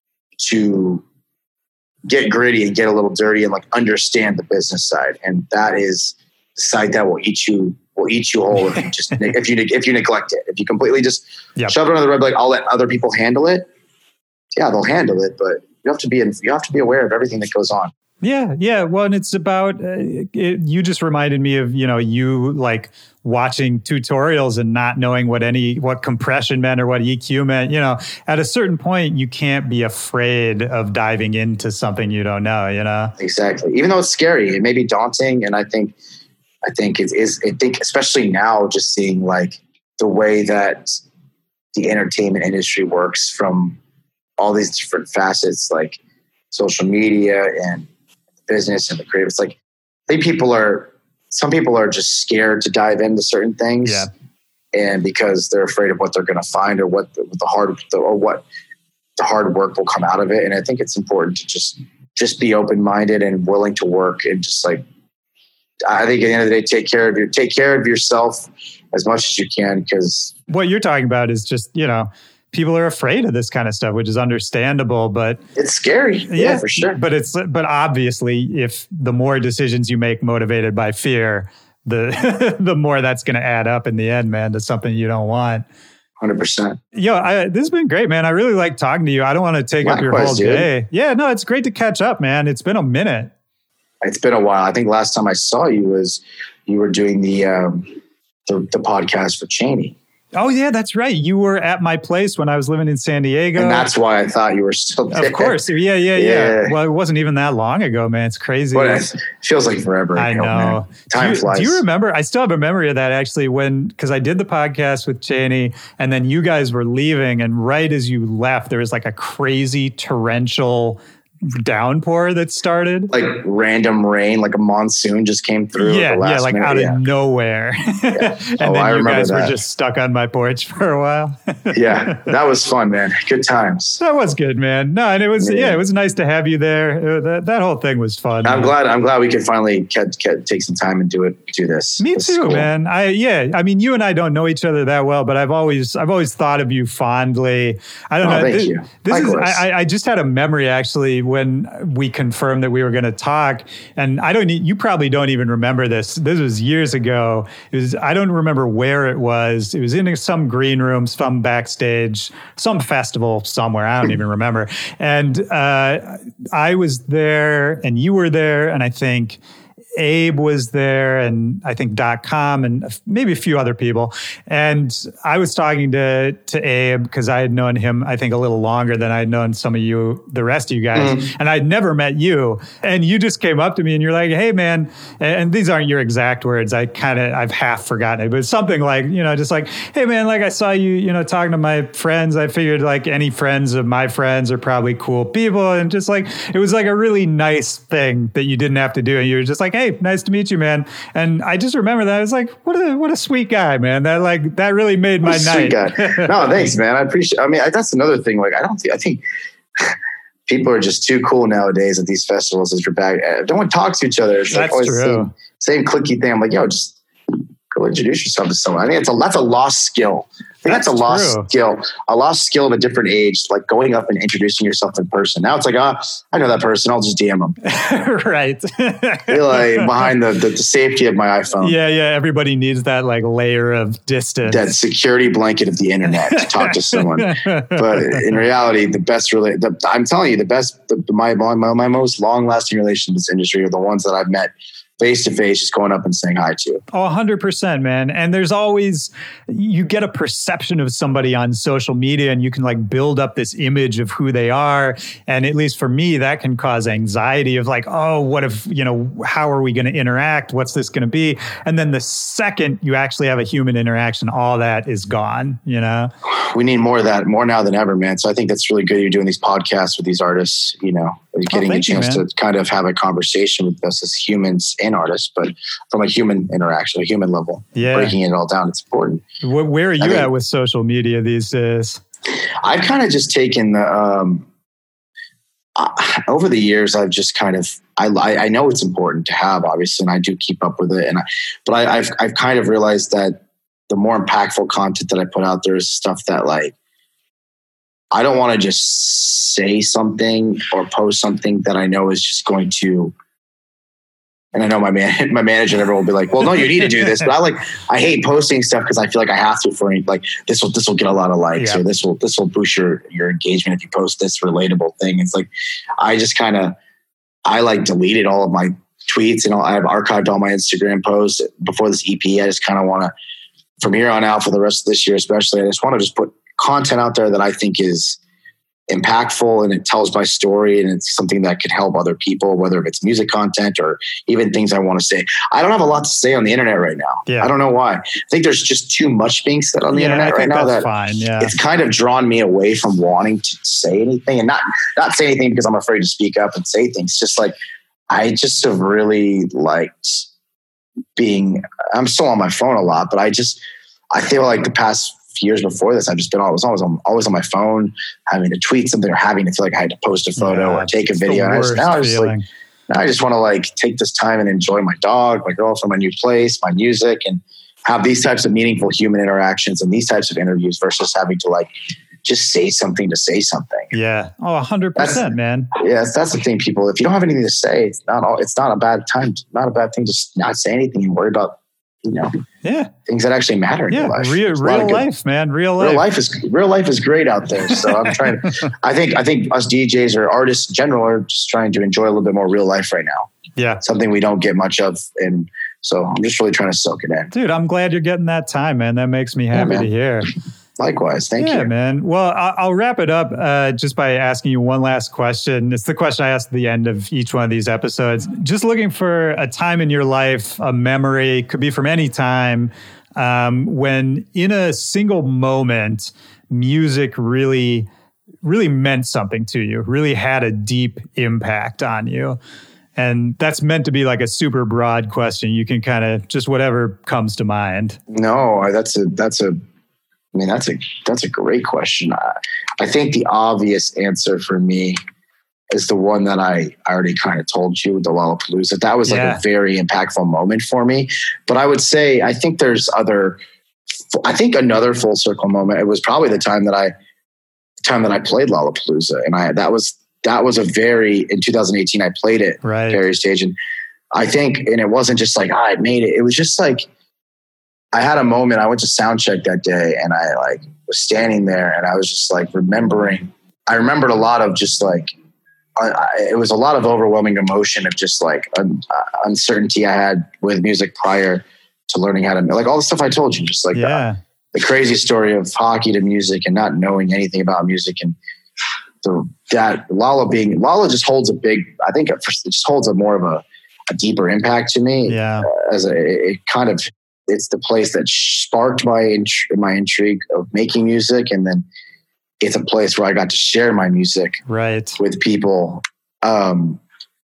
to get gritty and get a little dirty and like understand the business side. And that is the side that will eat you, will eat you whole if you just, if you, if you neglect it. If you completely just yep. shove it under the rug, like I'll let other people handle it. Yeah, they'll handle it, but you have to be, in, you have to be aware of everything that goes on. Yeah, yeah. Well, and it's about, uh, it, you just reminded me of, you know, you like watching tutorials and not knowing what any, what compression meant or what E Q meant. You know, at a certain point, you can't be afraid of diving into something you don't know, you know? Exactly. Even though it's scary, it may be daunting. And I think, I think it is, I think, especially now, just seeing like the way that the entertainment industry works from all these different facets, like social media and business and the creative. It's like, I think people are, some people are just scared to dive into certain things. Yeah. And because they're afraid of what they're going to find or what the, the hard, the, or what the hard work will come out of it. And I think it's important to just, just be open-minded and willing to work and just like, I think at the end of the day, take care of your, take care of yourself as much as you can. Because what you're talking about is just, you know, people are afraid of this kind of stuff, which is understandable, but it's scary. Yeah, yeah, for sure. But it's, but obviously if the more decisions you make motivated by fear, the, the more that's going to add up in the end, man, to something you don't want. one hundred percent. Yo, I, this has been great, man. I really like talking to you. I don't want to take Likewise, up your whole dude. day. Yeah, no, it's great to catch up, man. It's been a minute. It's been a while. I think last time I saw you was you were doing the, um, the, the podcast for Cheney. Oh, yeah, that's right. You were at my place when I was living in San Diego. And that's why I thought you were still there. Of course. Yeah, yeah, yeah, yeah. Well, it wasn't even that long ago, man. It's crazy. But it feels like forever. I know. Man. Time do you, flies. Do you remember? I still have a memory of that actually when, because I did the podcast with Cheney and then you guys were leaving. And right as you left, there was like a crazy torrential downpour that started, like random rain, like a monsoon just came through. Yeah, at the last yeah, like minute. out of yeah. nowhere. Yeah. And oh, then I you remember guys that. were just stuck on my porch for a while. Yeah, that was fun, man. Good times. That was good, man. No, and it was yeah, yeah it was nice to have you there. It, that that whole thing was fun. I'm man. glad. I'm glad we could finally get, get, take some time and do it. Do this. Me this too, cool. man. I yeah. I mean, you and I don't know each other that well, but I've always I've always thought of you fondly. I don't oh, know. Thank this, you. This is. Likewise. I, I just had a memory actually when we confirmed that we were going to talk, and I don't. You probably don't even remember this. This was years ago. It was. I don't remember where it was. It was in some green room, some backstage, some festival somewhere. I don't even remember. And uh, I was there, and you were there, and I think Abe was there, and I think dot com and maybe a few other people. And I was talking to to Abe because I had known him, I think, a little longer than I had known some of you, the rest of you guys. Mm. And I'd never met you. And you just came up to me and you're like, hey, man, and these aren't your exact words. I kind of, I've half forgotten it, but something like, you know, just like, hey, man, like I saw you, you know, talking to my friends. I figured like any friends of my friends are probably cool people. And just like, it was like a really nice thing that you didn't have to do. And you were just like, hey, nice to meet you, man. And I just remember that. I was like, what a what a sweet guy, man. That like that really made my night. Sweet guy. No, thanks, man. I appreciate. I mean, that's another thing. Like, I don't think I think people are just too cool nowadays at these festivals. As you're back, no one talks to each other. It's that's like true. Same, same clicky thing. I'm like, yo, just go introduce yourself to someone. I think it's a that's a lost skill. I think that's, that's a lost true. skill, a lost skill of a different age, like going up and introducing yourself in person. Now it's like, oh, I know that person. I'll just D M them. Right. You're like behind the, the, the safety of my iPhone. Yeah, yeah. Everybody needs that like layer of distance. That security blanket of the internet to talk to someone. But in reality, the best, really, the, I'm telling you, the best, the, my, my, my most long-lasting relations in this industry are the ones that I've met face to face, just going up and saying hi to. Oh, one hundred percent, man. And there's always, you get a perception of somebody on social media and you can like build up this image of who they are. And at least for me, that can cause anxiety of like, oh, what if, you know, how are we going to interact? What's this going to be? And then the second you actually have a human interaction, all that is gone, you know? We need more of that, more now than ever, man. So I think that's really good. You're doing these podcasts with these artists, you know, getting oh, a chance you, to kind of have a conversation with us as humans and artists, but from a human interaction, a human level, yeah. breaking it all down. It's important. Where are you I mean, at with social media these days? I've kind of just taken the, um, uh, over the years, I've just kind of, I, I know it's important to have, obviously, and I do keep up with it. And I, but I, I've, I've kind of realized that the more impactful content that I put out there is stuff that like I don't want to just say something or post something that I know is just going to, and I know my man, my manager and everyone will be like, well, no, you need to do this. But I like, I hate posting stuff because I feel like I have to for any, like this will, this will get a lot of likes yeah. or this will, this will boost your, your engagement if you post this relatable thing. It's like, I just kind of, I like deleted all of my tweets and all, I've archived all my Instagram posts before this E P. I just kind of want to, from here on out for the rest of this year, especially, I just want to just put content out there that I think is impactful and it tells my story and it's something that could help other people, whether it's music content or even things I want to say. I don't have a lot to say on the internet right now. Yeah. I don't know why. I think there's just too much being said on the yeah, internet right now that fine. Yeah. it's kind of drawn me away from wanting to say anything and not, not say anything because I'm afraid to speak up and say things. Just like, I just have really liked being, I'm still on my phone a lot, but I just, I feel like the past years before this, I've just been always, always on, always on my phone, having to tweet something or having to feel like I had to post a photo yeah, or take a video. And I just, now I just like, now I just want to like take this time and enjoy my dog, my girlfriend, my new place, my music, and have these types of meaningful human interactions and these types of interviews versus having to like just say something to say something. Yeah. Oh, a hundred percent, man. Yes. That's the thing, people, if you don't have anything to say, it's not all, it's not a bad time, not a bad thing to not say anything and worry about, you know, yeah, things that actually matter in yeah, your life. Real, real life, man. Real life. Real life is real life is great out there. So I'm trying to, I think, I think us D Js or artists in general are just trying to enjoy a little bit more real life right now. Yeah. Something we don't get much of. And so I'm just really trying to soak it in. Dude, I'm glad you're getting that time, man. That makes me happy yeah, to hear. Likewise. Thank yeah, you. Yeah, man. Well, I'll wrap it up uh, just by asking you one last question. It's the question I ask at the end of each one of these episodes. Just looking for a time in your life, a memory, could be from any time, um, when in a single moment, music really, really meant something to you, really had a deep impact on you. And that's meant to be like a super broad question. You can kind of just whatever comes to mind. No, that's a, that's a, I mean, that's a that's a great question. I, I think the obvious answer for me is the one that I, I already kind of told you, the Lollapalooza. That was like yeah. a very impactful moment for me. But I would say, I think there's other, I think another full circle moment, it was probably the time that I, the time that I played Lollapalooza. And I, that was, that was a very, in two thousand eighteen, I played it right. Perry Stage. And I think, and it wasn't just like, ah, I made it. It was just like, I had a moment, I went to sound check that day and I like was standing there and I was just like remembering, I remembered a lot of just like, I, it was a lot of overwhelming emotion of just like un, uh, uncertainty I had with music prior to learning how to, like all the stuff I told you, just like yeah. the, the crazy story of hockey to music and not knowing anything about music. And the, that Lala being, Lala just holds a big, I think it just holds a more of a, a deeper impact to me. Yeah. Uh, as a, it kind of, it's the place that sparked my int- my intrigue of making music, and then it's a place where I got to share my music right with people. Um,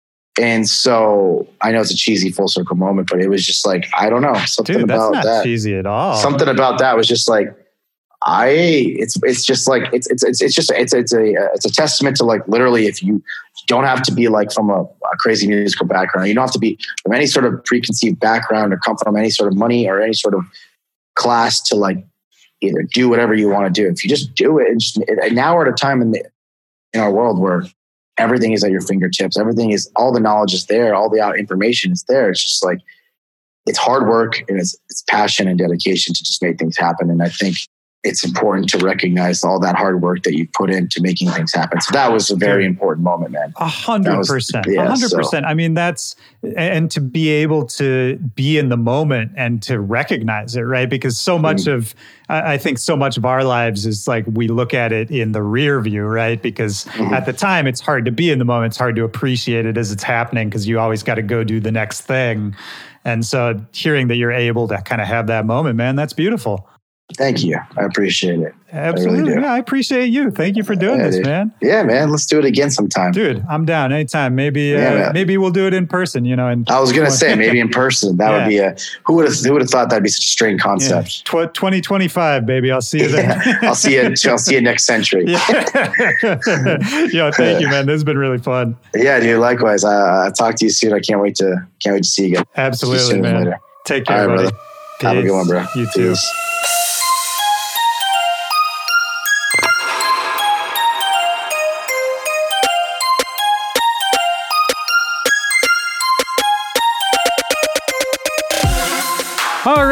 and so I know it's a cheesy full circle moment, but it was just like I don't know something Dude, about that's not that. Cheesy at all. Something about that was just like I. It's it's just like it's it's it's it's just it's it's a it's a testament to like literally if you don't have to be like from a, a crazy musical background. You don't have to be from any sort of preconceived background or come from any sort of money or any sort of class to like either do whatever you want to do. If you just do it, and just and now we're at a time in the, in our world where everything is at your fingertips. Everything is, all the knowledge is there. All the out information is there. It's just like, it's hard work and it's, it's passion and dedication to just make things happen. And I think it's important to recognize all that hard work that you put into making things happen. So that was a very important moment, man. A hundred percent. A hundred percent. I mean, that's, and to be able to be in the moment and to recognize it, right? Because so much mm-hmm. of, I think so much of our lives is like, we look at it in the rear view, right? Because mm-hmm. at the time it's hard to be in the moment. It's hard to appreciate it as it's happening because you always got to go do the next thing. And so hearing that you're able to kind of have that moment, man, that's beautiful. Thank you. I appreciate it. Absolutely. I really yeah, I appreciate you. Thank you for doing yeah, this, dude. man. Yeah, man. Let's do it again sometime. Dude, I'm down anytime. Maybe yeah, uh, maybe we'll do it in person, you know. And I was going to say maybe in person. That yeah. would be a, who would have who would have thought that'd be such a strange concept. Yeah. Tw- twenty twenty-five, baby. I'll see you then. Yeah. I'll see you I'll see you next century. Yeah. Yo, thank you, man. This has been really fun. Yeah, dude. Likewise. Uh, I'll talk to you soon. I can't wait to can't wait to see you again. Absolutely, man. Later. Take care, right, buddy. Brother. Have a good one, bro. You too. Peace.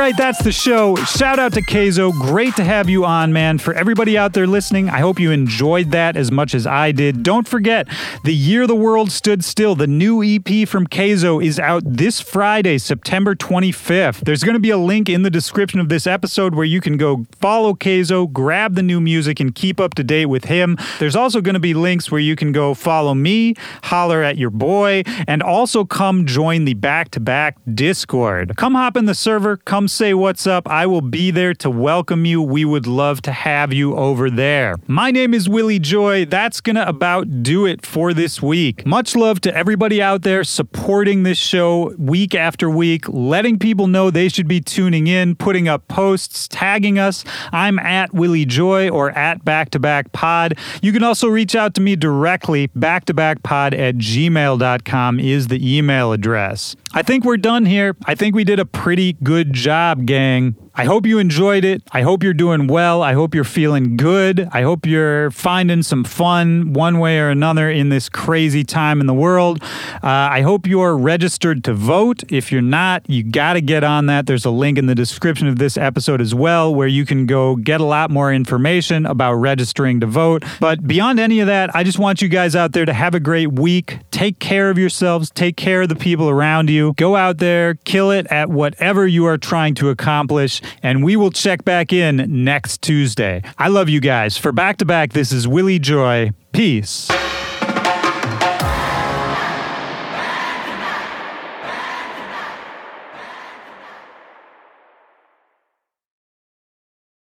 right, that's the show. Shout out to Kayzo. Great to have you on, man. For everybody out there listening, I hope you enjoyed that as much as I did. Don't forget, The Year the World Stood Still, the new E P from Kayzo, is out this Friday, September twenty-fifth. There's going to be a link in the description of this episode where you can go follow Kayzo, grab the new music, and keep up to date with him. There's also going to be links where you can go follow me, holler at your boy, and also come join the Back-to-Back Discord. Come hop in the server, come say what's up. I will be there to welcome you. We would love to have you over there. My name is Willie Joy. That's gonna about do it for this week. Much love to everybody out there supporting this show week after week, letting people know they should be tuning in, putting up posts, tagging us. I'm at Willie Joy or at Back to Back Pod. You can also reach out to me directly. back to back pod at gmail dot com is the email address. I think we're done here. I think we did a pretty good job, gang. I hope you enjoyed it. I hope you're doing well. I hope you're feeling good. I hope you're finding some fun one way or another in this crazy time in the world. Uh, I hope you're registered to vote. If you're not, you got to get on that. There's a link in the description of this episode as well where you can go get a lot more information about registering to vote. But beyond any of that, I just want you guys out there to have a great week. Take care of yourselves. Take care of the people around you. Go out there, kill it at whatever you are trying to accomplish, and we will check back in next Tuesday. I love you guys. For Back to Back, this is Willie Joy. Peace.